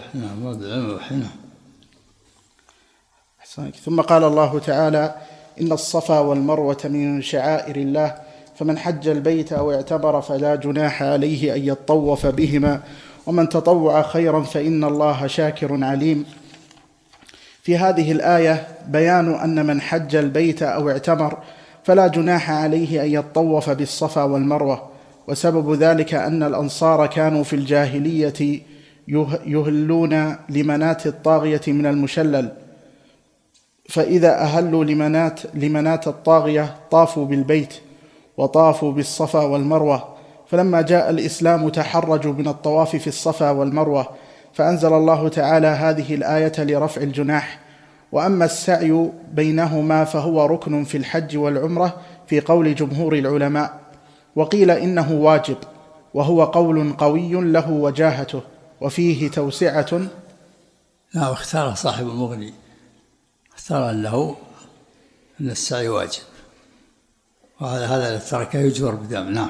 ثم قال الله تعالى: إن الصفا والمروة من شعائر الله، فمن حج البيت أو اعتمر فلا جناح عليه أن يطوف بهما، ومن تطوع خيرا فإن الله شاكر عليم. في هذه الآية بيان أن من حج البيت أو اعتمر فلا جناح عليه أن يطوف بالصفا والمروة، وسبب ذلك أن الأنصار كانوا في الجاهلية يهلون لمنات الطاغية من المشلل، فإذا أهلوا لمنات الطاغية طافوا بالبيت وطافوا بالصفا والمروة. فلما جاء الإسلام تحرجوا من الطواف في الصفا والمروة، فأنزل الله تعالى هذه الآية لرفع الجناح. وأما السعي بينهما فهو ركن في الحج والعمرة في قول جمهور العلماء، وقيل إنه واجب، وهو قول قوي له وجاهته وفيه توسعة. نعم، اختار صاحب المغني، اختار أن السعي واجب، وعلى هذا تركه يجبر بدم. نعم.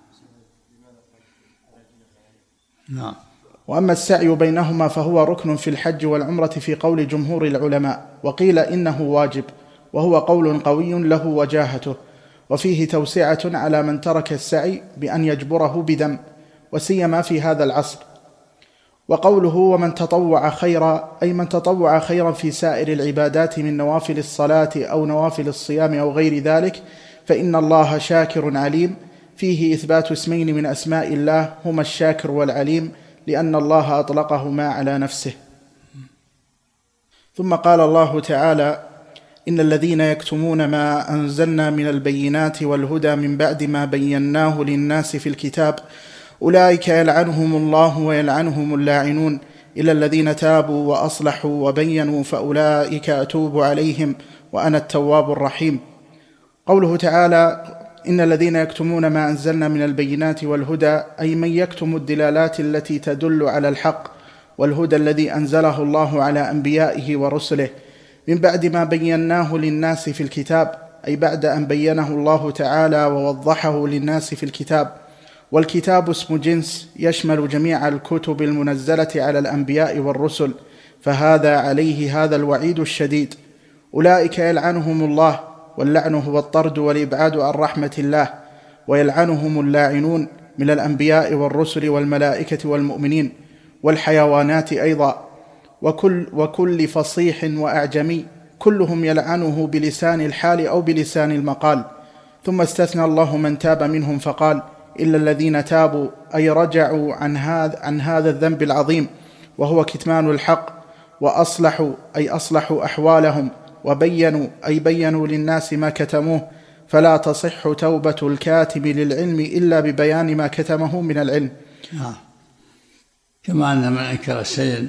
نعم. وأما السعي بينهما فهو ركن في الحج والعمرة في قول جمهور العلماء، وقيل إنه واجب، وهو قول قوي له وجاهته، وفيه توسعة على من ترك السعي بأن يجبره بدم، وسيما في هذا العصر. وقوله ومن تطوع خيرا، أي من تطوع خيرا في سائر العبادات من نوافل الصلاة أو نوافل الصيام أو غير ذلك، فإن الله شاكر عليم، فيه إثبات اسمين من أسماء الله هما الشاكر والعليم، لأن الله أطلقهما على نفسه. ثم قال الله تعالى: إن الذين يكتمون ما أنزلنا من البينات والهدى من بعد ما بيناه للناس في الكتاب أولئك يلعنهم الله ويلعنهم اللاعنون إلا الذين تابوا وأصلحوا وبينوا فأولئك أتوب عليهم وأنا التواب الرحيم. قوله تعالى: إن الذين يكتمون ما أنزلنا من البينات والهدى، أي من يكتم الدلالات التي تدل على الحق والهدى الذي أنزله الله على أنبيائه ورسله من بعد ما بيناه للناس في الكتاب، أي بعد أن بينه الله تعالى ووضحه للناس في الكتاب. والكتاب اسم جنس يشمل جميع الكتب المنزلة على الأنبياء والرسل، فهذا عليه هذا الوعيد الشديد. أولئك يلعنهم الله، واللعن هو الطرد والإبعاد عن رحمة الله، ويلعنهم اللاعنون من الأنبياء والرسل والملائكة والمؤمنين والحيوانات أيضا، وكل فصيح وأعجمي كلهم يلعنه بلسان الحال أو بلسان المقال. ثم استثنى الله من تاب منهم فقال: إلا الذين تابوا، أي رجعوا عن هذا الذنب العظيم وهو كتمان الحق، وأصلحوا، أي أصلحوا أحوالهم، وبينوا، أي بينوا للناس ما كتموه، فلا تصح توبة الكاتم للعلم إلا ببيان ما كتمه من العلم. كما أن من أنكر شيئا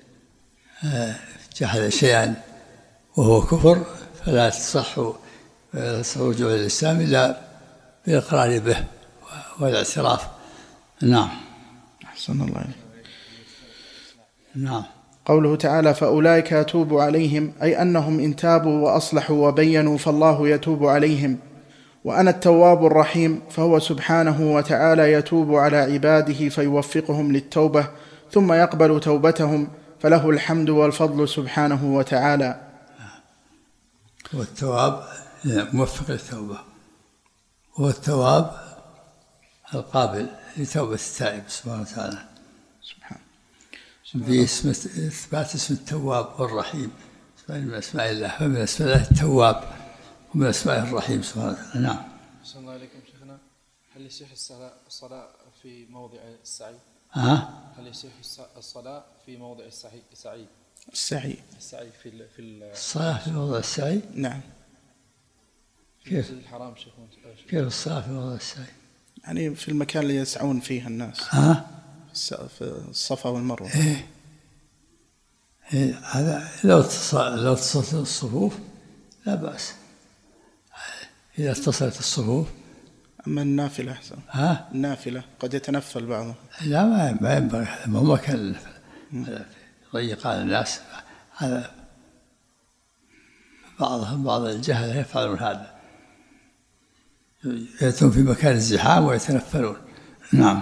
جحد شيئا وهو كفر فلا تصح رجوع الإسلام إلا بالإقرار به والاعتراف. نعم. أحسن الله عليك. نعم. قوله تعالى: فأولئك يتوب عليهم، أي أنهم إن تابوا وأصلحوا وبينوا فالله يتوب عليهم. وأنا التواب الرحيم، فهو سبحانه وتعالى يتوب على عباده فيوفقهم للتوبة ثم يقبل توبتهم، فله الحمد والفضل سبحانه وتعالى. والتواب موفق للتوبة، هو التواب القابل لتوبة التائب سبحانه وتعالى. في إثبات اسم التواب والرحيم من أسماء الله، فمن أسماء الله التواب ومن أسماء الرحيم سبحانه وتعالى. نعم. أحسن الله عليكم شيخنا، هل يصح الصلاة في موضع السعي؟ هل يصح الصلاة في موضع السعي؟ السعي في الصلاة في موضع السعي؟ نعم. كيف الحرام شيخنا؟ كيف الصلاة في موضع السعي؟ يعني في المكان اللي يسعون فيه الناس. في الصفا والمروة. هذا لو اتصلت الصفوف لا بأس، إذا اتصلت الصفوف. أما النافلة أحسن. النافلة قد يتنفل بعضهم. لا، ما ينبغي، هذا ما هو مكان يضيق على الناس. هذا بعض الجهل يفعلون هذا، يأتون في مكان الزحام ويتنفلون. نعم.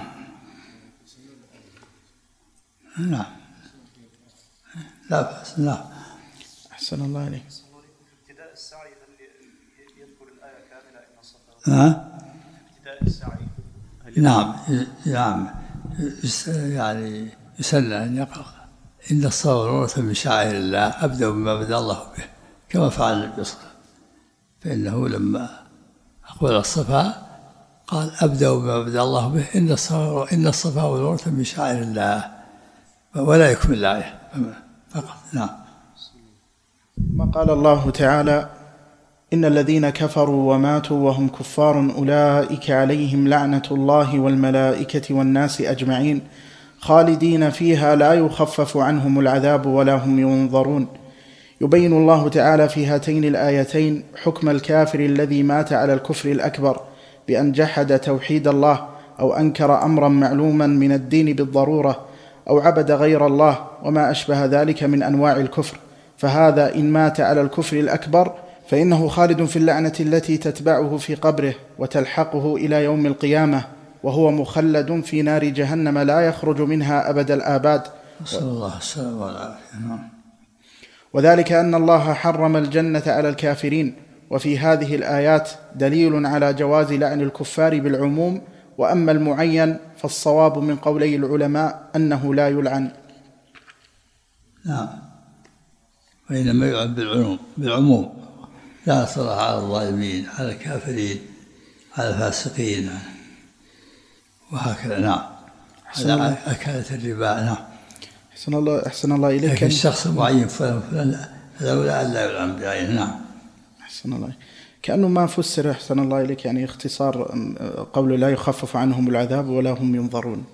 نعم، لا بأس. نعم. أحسن الله عليك. في ابتداء السعي هل يذكر الآية كاملة إن الصفا؟ ابتداء السعي. نعم، يعني يسن أن يقرأ إن الصفا والمروة من شعائر الله، أبدأ بما بدأ الله به، كما فعل النبي صلى الله عليه وسلم، فإنه لما أقبل الصفا قال: أبدأ بما بدأ الله به، إن الصفا والمروة من شعائر الله، ولا يكمل الآية فقط. نعم. ما قال الله تعالى: إن الذين كفروا وماتوا وهم كفار أولئك عليهم لعنة الله والملائكة والناس أجمعين خالدين فيها لا يخفف عنهم العذاب ولا هم ينظرون. يبين الله تعالى في هاتين الآيتين حكم الكافر الذي مات على الكفر الأكبر بأن جحد توحيد الله أو أنكر أمرا معلوما من الدين بالضرورة أو عبد غير الله وما أشبه ذلك من أنواع الكفر، فهذا إن مات على الكفر الأكبر فإنه خالد في اللعنة التي تتبعه في قبره وتلحقه إلى يوم القيامة، وهو مخلد في نار جهنم لا يخرج منها أبد الآباد. صلى الله السلام والعافية. وذلك أن الله حرم الجنة على الكافرين. وفي هذه الآيات دليل على جواز لعن الكفار بالعموم، وأما المعين فالصواب من قولي العلماء أنه لا يلعن. نعم. وإنما يلعن بالعموم، لا صلاح على الظالمين، على الكافرين، على الفاسقين وهكذا. نعم. على أكلة الربا. نعم. أحسن الله إليك. لكن الشخص معين فلان لولا أن لا يلعن بعينه. نعم. أحسن الله. كأنه ما فسر أحسن الله إليك، يعني اختصار قول لا يخفف عنهم العذاب ولا هم ينظرون،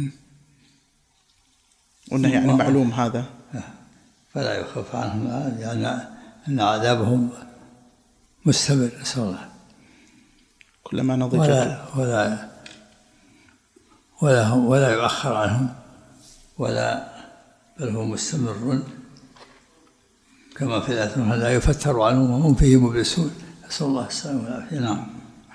وأنه يعني معلوم هذا، فلا يخفف عنهم يعني أن عذابهم مستمر، نسأل الله، كلما نضجت ولا يؤخر عنهم بل هم مستمر كما في الآية لا يفتر عنهم وهم فيه مبلسون، نسأل الله السلامة والعافية. نعم.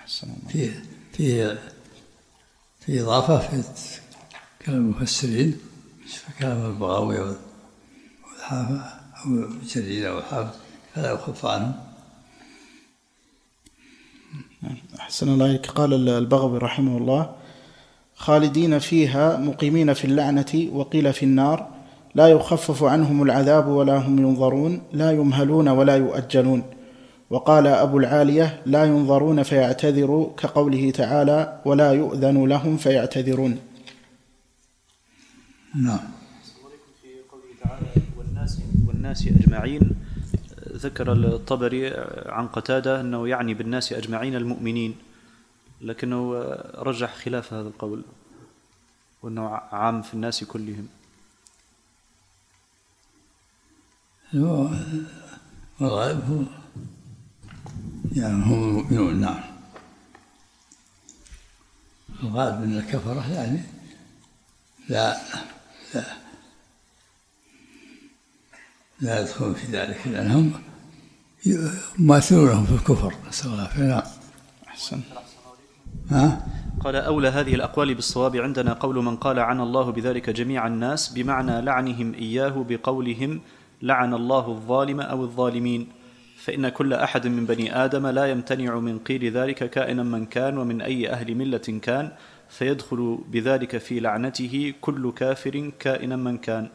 في إضافة في كلام المفسرين في كلام البغاوي والحافظ أو الجرير أو الحافظ فلا يخف عنهم. أحسن الله إليك. قال البغوي رحمه الله: خالدين فيها مقيمين في اللعنة، وقيل في النار، لا يخفف عنهم العذاب ولا هم ينظرون، لا يمهلون ولا يؤجلون. وقال أبو العالية: لا ينظرون فيعتذروا، كقوله تعالى: ولا يؤذن لهم فيعتذرون. نعم. في قوله تعالى والناس أجمعين، ذكر الطبري عن قتادة أنه يعني بالناس أجمعين المؤمنين، لكنه رجح خلاف هذا القول وأنه عام في الناس كلهم. والغالب هو يعني هم المؤمنون. نعم. الغالب من الكفرة يعني لا يدخلون في ذلك لأنهم ماثلونهم في الكفر، نسأل الله العافية. نعم. أحسن. قال: أولى هذه الأقوال بالصواب عندنا قول من قال عن الله بذلك جميع الناس، بمعنى لعنهم إياه بقولهم لعن الله الظالم أو الظالمين، فإن كل أحد من بني آدم لا يمتنع من قيل ذلك كائنا من كان ومن أي أهل ملة كان، فيدخل بذلك في لعنته كل كافر كائنا من كان.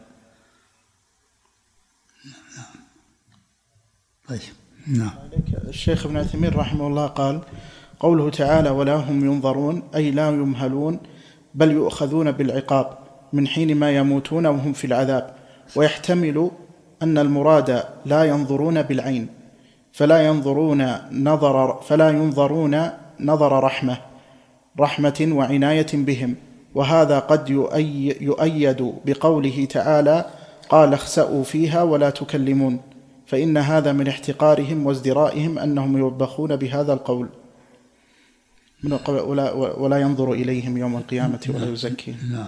طيب. نعم. الشيخ ابن عثيمين رحمه الله قال: قوله تعالى ولا هم ينظرون، أي لا يمهلون بل يؤخذون بالعقاب من حين ما يموتون وهم في العذاب. ويحتمل أن المراد لا ينظرون بالعين، فلا ينظرون نظر رحمة وعناية بهم، وهذا قد يؤيد بقوله تعالى: قال اخسأوا فيها ولا تكلمون، فإن هذا من احتقارهم وازدرائهم أنهم يوبخون بهذا القول ولا ينظر إليهم يوم القيامة ولا يزكيهم. نعم.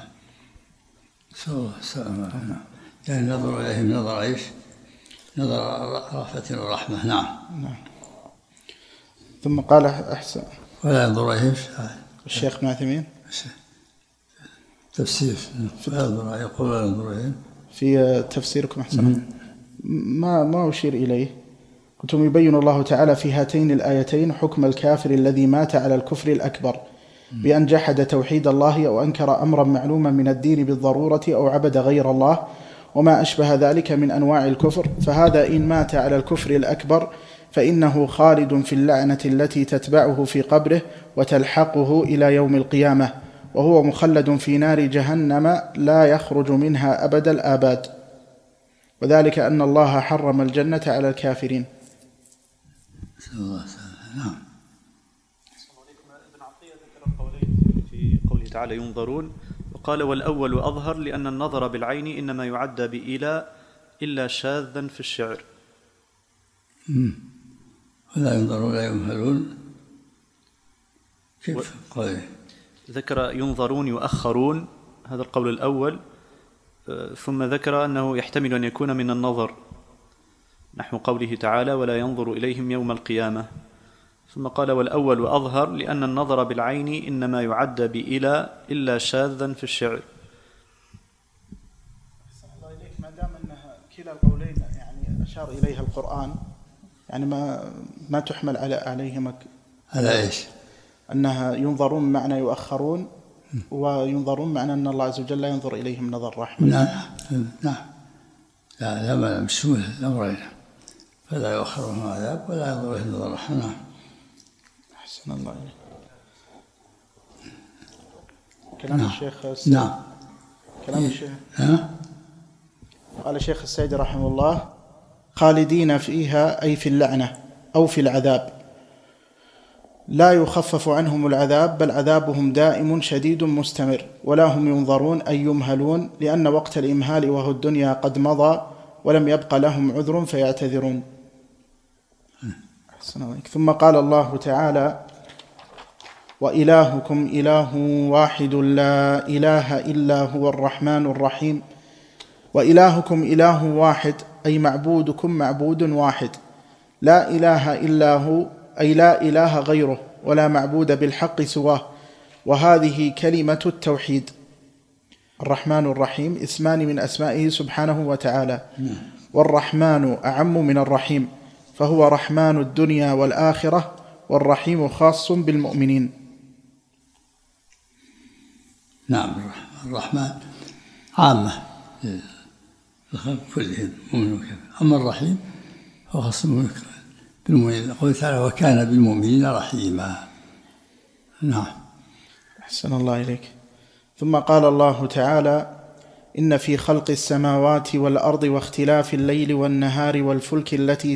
يعني نظر إليهم نظر إيش؟ نظر رأفة ورحمة. نعم. ثم قال أحسن ولا ينظر إيش؟ الشيخ ابن عثيمين تفسير يقول لا ينظر إليهم في تفسيركم أحسن ما أشير إليه. قلتم يبين الله تعالى في هاتين الآيتين حكم الكافر الذي مات على الكفر الأكبر بأن جحد توحيد الله أو أنكر أمرا معلوما من الدين بالضرورة أو عبد غير الله وما أشبه ذلك من أنواع الكفر، فهذا إن مات على الكفر الأكبر فإنه خالد في اللعنة التي تتبعه في قبره وتلحقه إلى يوم القيامة، وهو مخلد في نار جهنم لا يخرج منها أبد الآباد، وذلك أن الله حرم الجنة على الكافرين. نعم. ابن عطية ذكر القولين في قوله تعالى ينظرون، وقال والأول أظهر لأن النظر بالعين إنما يعد بإيلاء إلا شاذا في الشعر. ولا ينظرون ولا يمهلون كيف قوله؟ ذكر ينظرون يؤخرون، هذا القول الأول، ثم ذكر أنه يحتمل أن يكون من النظر نحو قوله تعالى ولا ينظر إليهم يوم القيامة، ثم قال والأول أظهر لأن النظر بالعين إنما يعد بإلى إلا شاذا في الشعر. الله إليك، ما دام أن كلا القولين يعني أشار إليها القرآن، يعني ما تحمل عليهما على إيش؟ أنها ينظرون معنى يؤخرون، وينظرون معنى أن الله عز وجل لا ينظر إليهم نظر رحمة. نعم. لا مشمول الأمرين، فلا يؤخرهم عذاب ولا ينظر إليهم نظر رحمة. أحسن الله إليك. كلام الشيخ السيد. نعم. كلام الشيخ. قال الشيخ السيد رحمه الله خالدين فيها أي في اللعنة أو في العذاب، لا يخفف عنهم العذاب بل عذابهم دائم شديد مستمر، ولا هم ينظرون أي يمهلون، لأن وقت الإمهال وهو الدنيا قد مضى ولم يبق لهم عذر فيعتذرون. ثم قال الله تعالى وإلهكم إله واحد لا إله إلا هو الرحمن الرحيم. وإلهكم إله واحد أي معبودكم معبود واحد، لا إله إلا هو أي لا إله غيره ولا معبود بالحق سواه، وهذه كلمة التوحيد. الرحمن الرحيم اسمان من أسمائه سبحانه وتعالى، والرحمن أعم من الرحيم، فهو رحمن الدنيا والآخرة، والرحيم خاص بالمؤمنين. نعم، الرحمن عامة الخلق كلهم مؤمن وكافر، أما الرحيم هو خاص بالمؤمنين. قوله تعالى وكان بالمؤمنين رحيما. نعم. أحسن الله إليك. ثم قال الله تعالى إن في خلق السماوات والأرض واختلاف الليل والنهار والفلك التي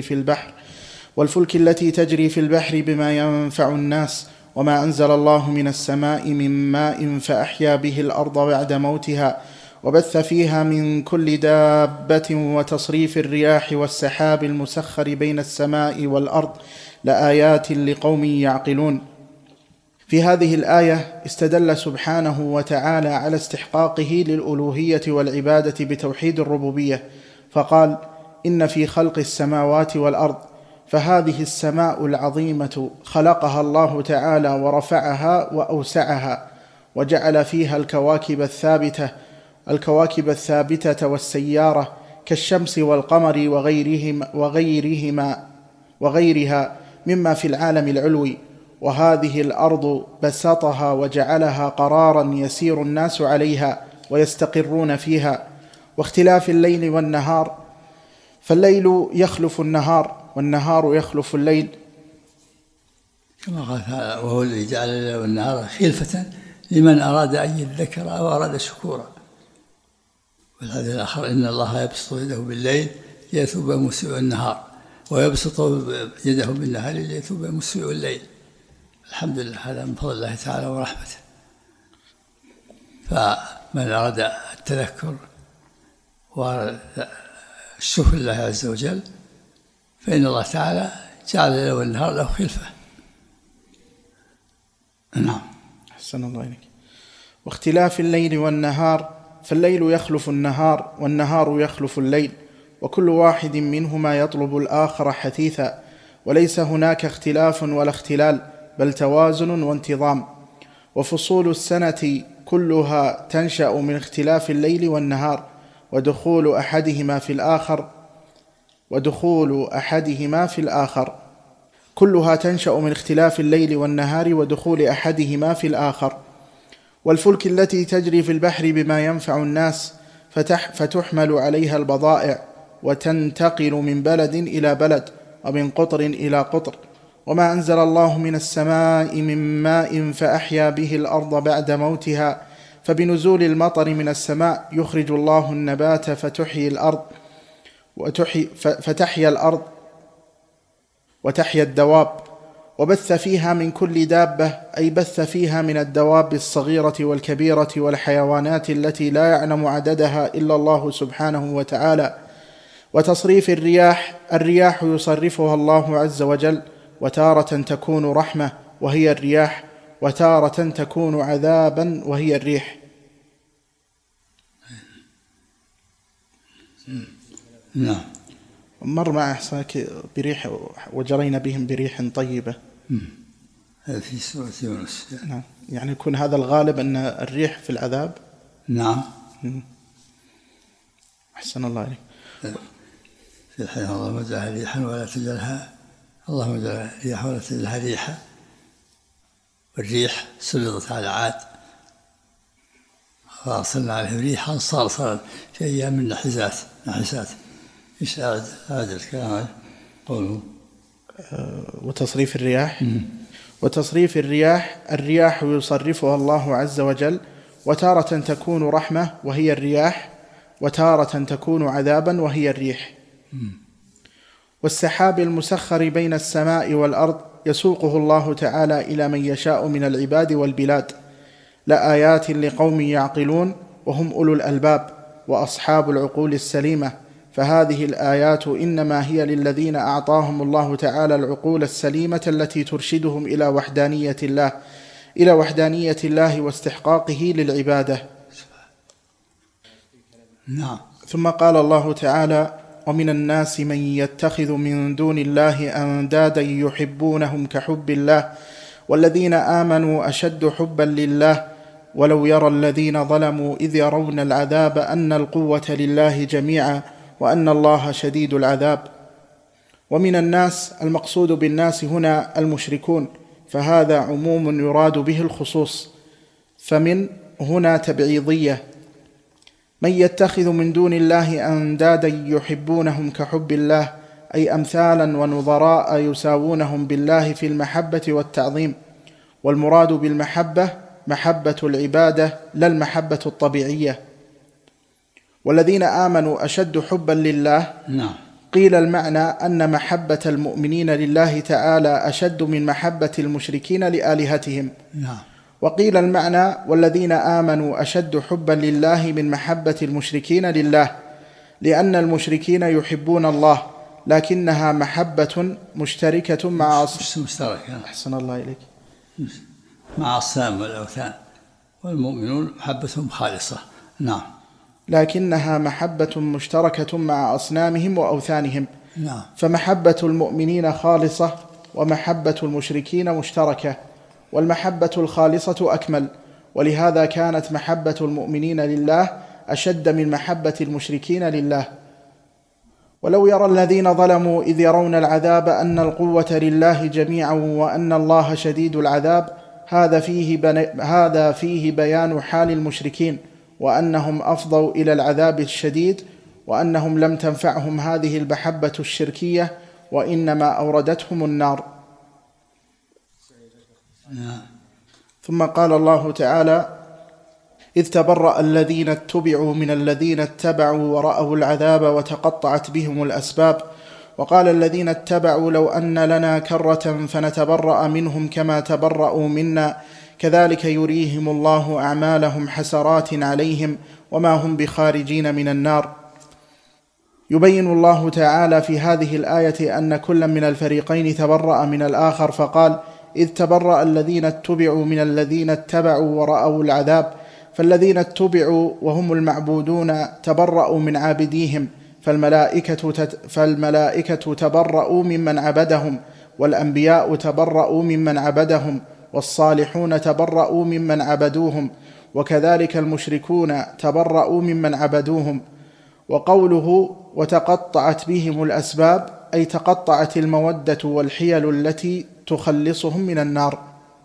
تجري في البحر بما ينفع الناس، وما أنزل الله من السماء من ماء فأحيا به الأرض بعد موتها، وبث فيها من كل دابة، وتصريف الرياح والسحاب المسخر بين السماء والأرض لآيات لقوم يعقلون. في هذه الآية استدل سبحانه وتعالى على استحقاقه للألوهية والعبادة بتوحيد الربوبية، فقال إن في خلق السماوات والأرض، فهذه السماء العظيمة خلقها الله تعالى ورفعها وأوسعها، وجعل فيها الكواكب الثابتة والسيارة كالشمس والقمر وغيرها مما في العالم العلوي. وهذه الأرض بسطها وجعلها قرارا يسير الناس عليها ويستقرون فيها. واختلاف الليل والنهار، فالليل يخلف النهار والنهار يخلف الليل، كما قال تعالى وهو الذي جعل الليل والنهار خلفة لمن أراد أن يذكر أو أراد شكورا. والحديث الآخر إن الله يبسط يده بالليل ليتوب مسيء النهار، ويبسط يده بالنهار ليتوب مسيء الليل. الحمد لله، هذا من فضل الله تعالى ورحمته. فمن أراد التذكر والشكر لله عز وجل فإن الله تعالى جعل الليل والنهار له خلفة. نعم. أحسن الله إليك. واختلاف الليل والنهار، فالليل يخلف النهار والنهار يخلف الليل، وكل واحد منهما يطلب الآخر حثيثا، وليس هناك اختلاف ولا اختلال، بل توازن وانتظام. وفصول السنة كلها تنشأ من اختلاف الليل والنهار، ودخول أحدهما في الآخر كلها تنشأ من اختلاف الليل والنهار ودخول أحدهما في الآخر. والفلك التي تجري في البحر بما ينفع الناس، فتحمل عليها البضائع، وتنتقل من بلد إلى بلد، ومن قطر إلى قطر، وما أنزل الله من السماء من ماء فأحيا به الأرض بعد موتها فبنزول المطر من السماء يخرج الله النبات فتحيا الأرض وتحيا الدواب وبث فيها من كل دابة أي بث فيها من الدواب الصغيرة والكبيرة والحيوانات التي لا يعلم عددها إلا الله سبحانه وتعالى. وتصريف الرياح يصرفها الله عز وجل، وتارة تكون رحمة وهي الرياح، وتارة تكون عذابا وهي الريح. نعم. مر مع إحصاك بريح وجرينا بهم بريح طيبة. هذا في سورة يونس. نعم، يعني يكون هذا الغالب أن الريح في العذاب. نعم. أحسن الله عليك. في الحين اللهم اجعلها ريحا ولا تجعلها، اللهم اجعلها ريحا ولا تجعلها ريحا. والريح سلطت على عاد فأرسلنا عليهم ريحا صرصرا في أيام نحسات. إيش أعد الكلام قوله. وتصريف الرياح. وتصريف الرياح يصرفها الله عز وجل، وتارة تكون رحمة وهي الرياح، وتارة تكون عذابا وهي الريح. والسحاب المسخر بين السماء والأرض يسوقه الله تعالى إلى من يشاء من العباد والبلاد، لآيات لقوم يعقلون وهم أولو الألباب وأصحاب العقول السليمة. فهذه الآيات إنما هي للذين أعطاهم الله تعالى العقول السليمة التي ترشدهم إلى وحدانية الله واستحقاقه للعبادة. نعم. ثم قال الله تعالى: ومن الناس من يتخذ من دون الله أندادا يحبونهم كحب الله والذين آمنوا أشد حبا لله ولو يرى الذين ظلموا إذ يرون العذاب أن القوة لله جميعا وأن الله شديد العذاب. ومن الناس المقصود بالناس هنا المشركون، فهذا عموم يراد به الخصوص، فمن هنا تبعيضية. من يتخذ من دون الله أندادا يحبونهم كحب الله أي أمثالا ونظراء يساوونهم بالله في المحبة والتعظيم، والمراد بالمحبة محبة العبادة لا المحبة الطبيعية. والذين آمنوا أشد حبا لله. نعم. قيل المعنى أن محبة المؤمنين لله تعالى أشد من محبة المشركين لآلهتهم. نعم. وقيل المعنى والذين آمنوا أشد حبا لله من محبة المشركين لله، لأن المشركين يحبون الله لكنها محبة مشتركة مع أحسن الله إليك. مع الصنم والأوثان، والمؤمنون محبتهم خالصة. نعم. لكنها محبة مشتركة مع أصنامهم وأوثانهم. نعم. فمحبة المؤمنين خالصة ومحبة المشركين مشتركة، والمحبة الخالصة أكمل، ولهذا كانت محبة المؤمنين لله أشد من محبة المشركين لله. ولو يرى الذين ظلموا إذ يرون العذاب أن القوة لله جميعا وأن الله شديد العذاب، هذا فيه بيان حال المشركين، وأنهم أفضوا إلى العذاب الشديد، وأنهم لم تنفعهم هذه المحبة الشركية، وإنما أوردتهم النار. ثم قال الله تعالى: إذ تبرأ الذين اتبعوا من الذين اتبعوا ورأوا العذاب وتقطعت بهم الأسباب. وقال الذين اتبعوا لو أن لنا كرة فنتبرأ منهم كما تبرأوا منا كذلك يريهم الله أعمالهم حسرات عليهم وما هم بخارجين من النار. يبين الله تعالى في هذه الآية أن كل من الفريقين تبرأ من الآخر، فقال: إذ تبرأ الذين اتبعوا من الذين اتبعوا ورأوا العذاب. فالذين اتبعوا وهم المعبودون تبرأوا من عابديهم، فالملائكة تبرأوا ممن عبدهم، والأنبياء تبرأوا ممن عبدهم، والصالحون تبرأوا ممن عبدوهم، وكذلك المشركون تبرأوا ممن عبدوهم. وقوله وتقطعت بهم الأسباب أي تقطعت المودة والحيل التي تخلصهم من النار.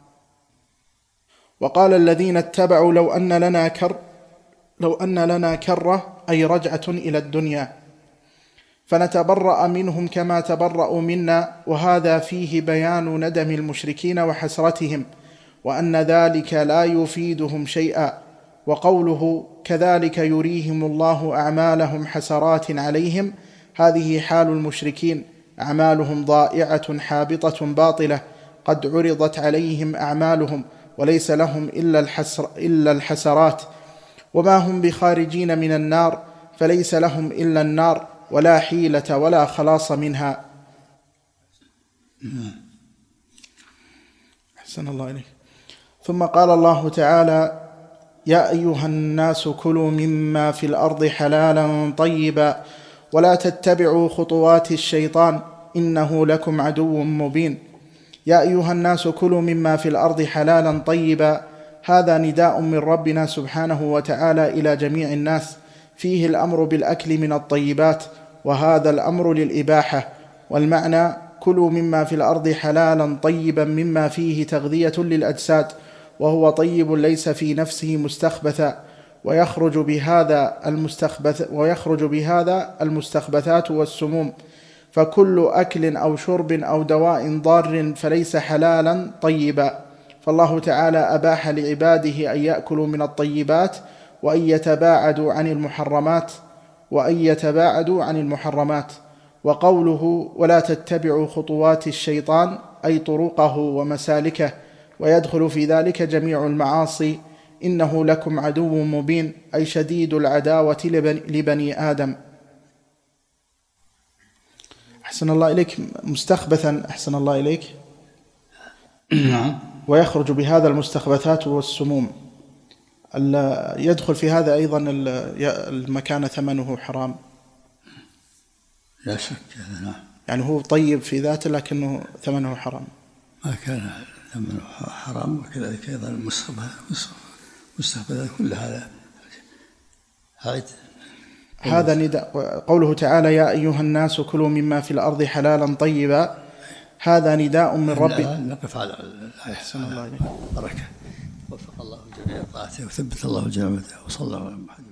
وقال الذين اتبعوا لو أن لنا كرة أي رجعة إلى الدنيا، فنتبرأ منهم كما تبرأوا منا، وهذا فيه بيان ندم المشركين وحسرتهم، وأن ذلك لا يفيدهم شيئا. وقوله كذلك يريهم الله أعمالهم حسرات عليهم، هذه حال المشركين، أعمالهم ضائعة حابطة باطلة، قد عرضت عليهم أعمالهم وليس لهم إلا الحسرات، وما هم بخارجين من النار، فليس لهم إلا النار، ولا حيلة ولا خلاص منها. أحسن الله إليك. ثم قال الله تعالى: يا أيها الناس كلوا مما في الأرض حلالا طيبا ولا تتبعوا خطوات الشيطان إنه لكم عدو مبين. يا أيها الناس كلوا مما في الأرض حلالا طيبا، هذا نداء من ربنا سبحانه وتعالى إلى جميع الناس، فيه الأمر بالأكل من الطيبات، وهذا الأمر للإباحة. والمعنى كلوا مما في الأرض حلالا طيبا مما فيه تغذية للأجساد، وهو طيب ليس في نفسه مستخبثا، ويخرج بهذا المستخبثات والسموم، فكل أكل أو شرب أو دواء ضار فليس حلالا طيبا. فالله تعالى أباح لعباده أن يأكلوا من الطيبات وأن يتباعدوا عن المحرمات. وقوله ولا تتبعوا خطوات الشيطان أي طرقه ومسالكه، ويدخل في ذلك جميع المعاصي. إنه لكم عدو مبين أي شديد العداوة لبني آدم. أحسن الله إليك. مستخبثا. أحسن الله إليك. ويخرج بهذا المستخبثات والسموم. يدخل في هذا أيضا المكان ثمنه حرام. لا شك. نعم. يعني هو طيب في ذاته لكنه ثمنه حرام. ما كان ثمنه حرام، وكذلك أيضا المستخبثات كل هذا نداء. قوله تعالى يا أيها الناس كلوا مما في الأرض حلالا طيبا، هذا نداء من ربي. نقف على أحسن الله عليك. بركة. وفق الله جميع طاعته وثبت الله جامعته، وصلى الله على محمد.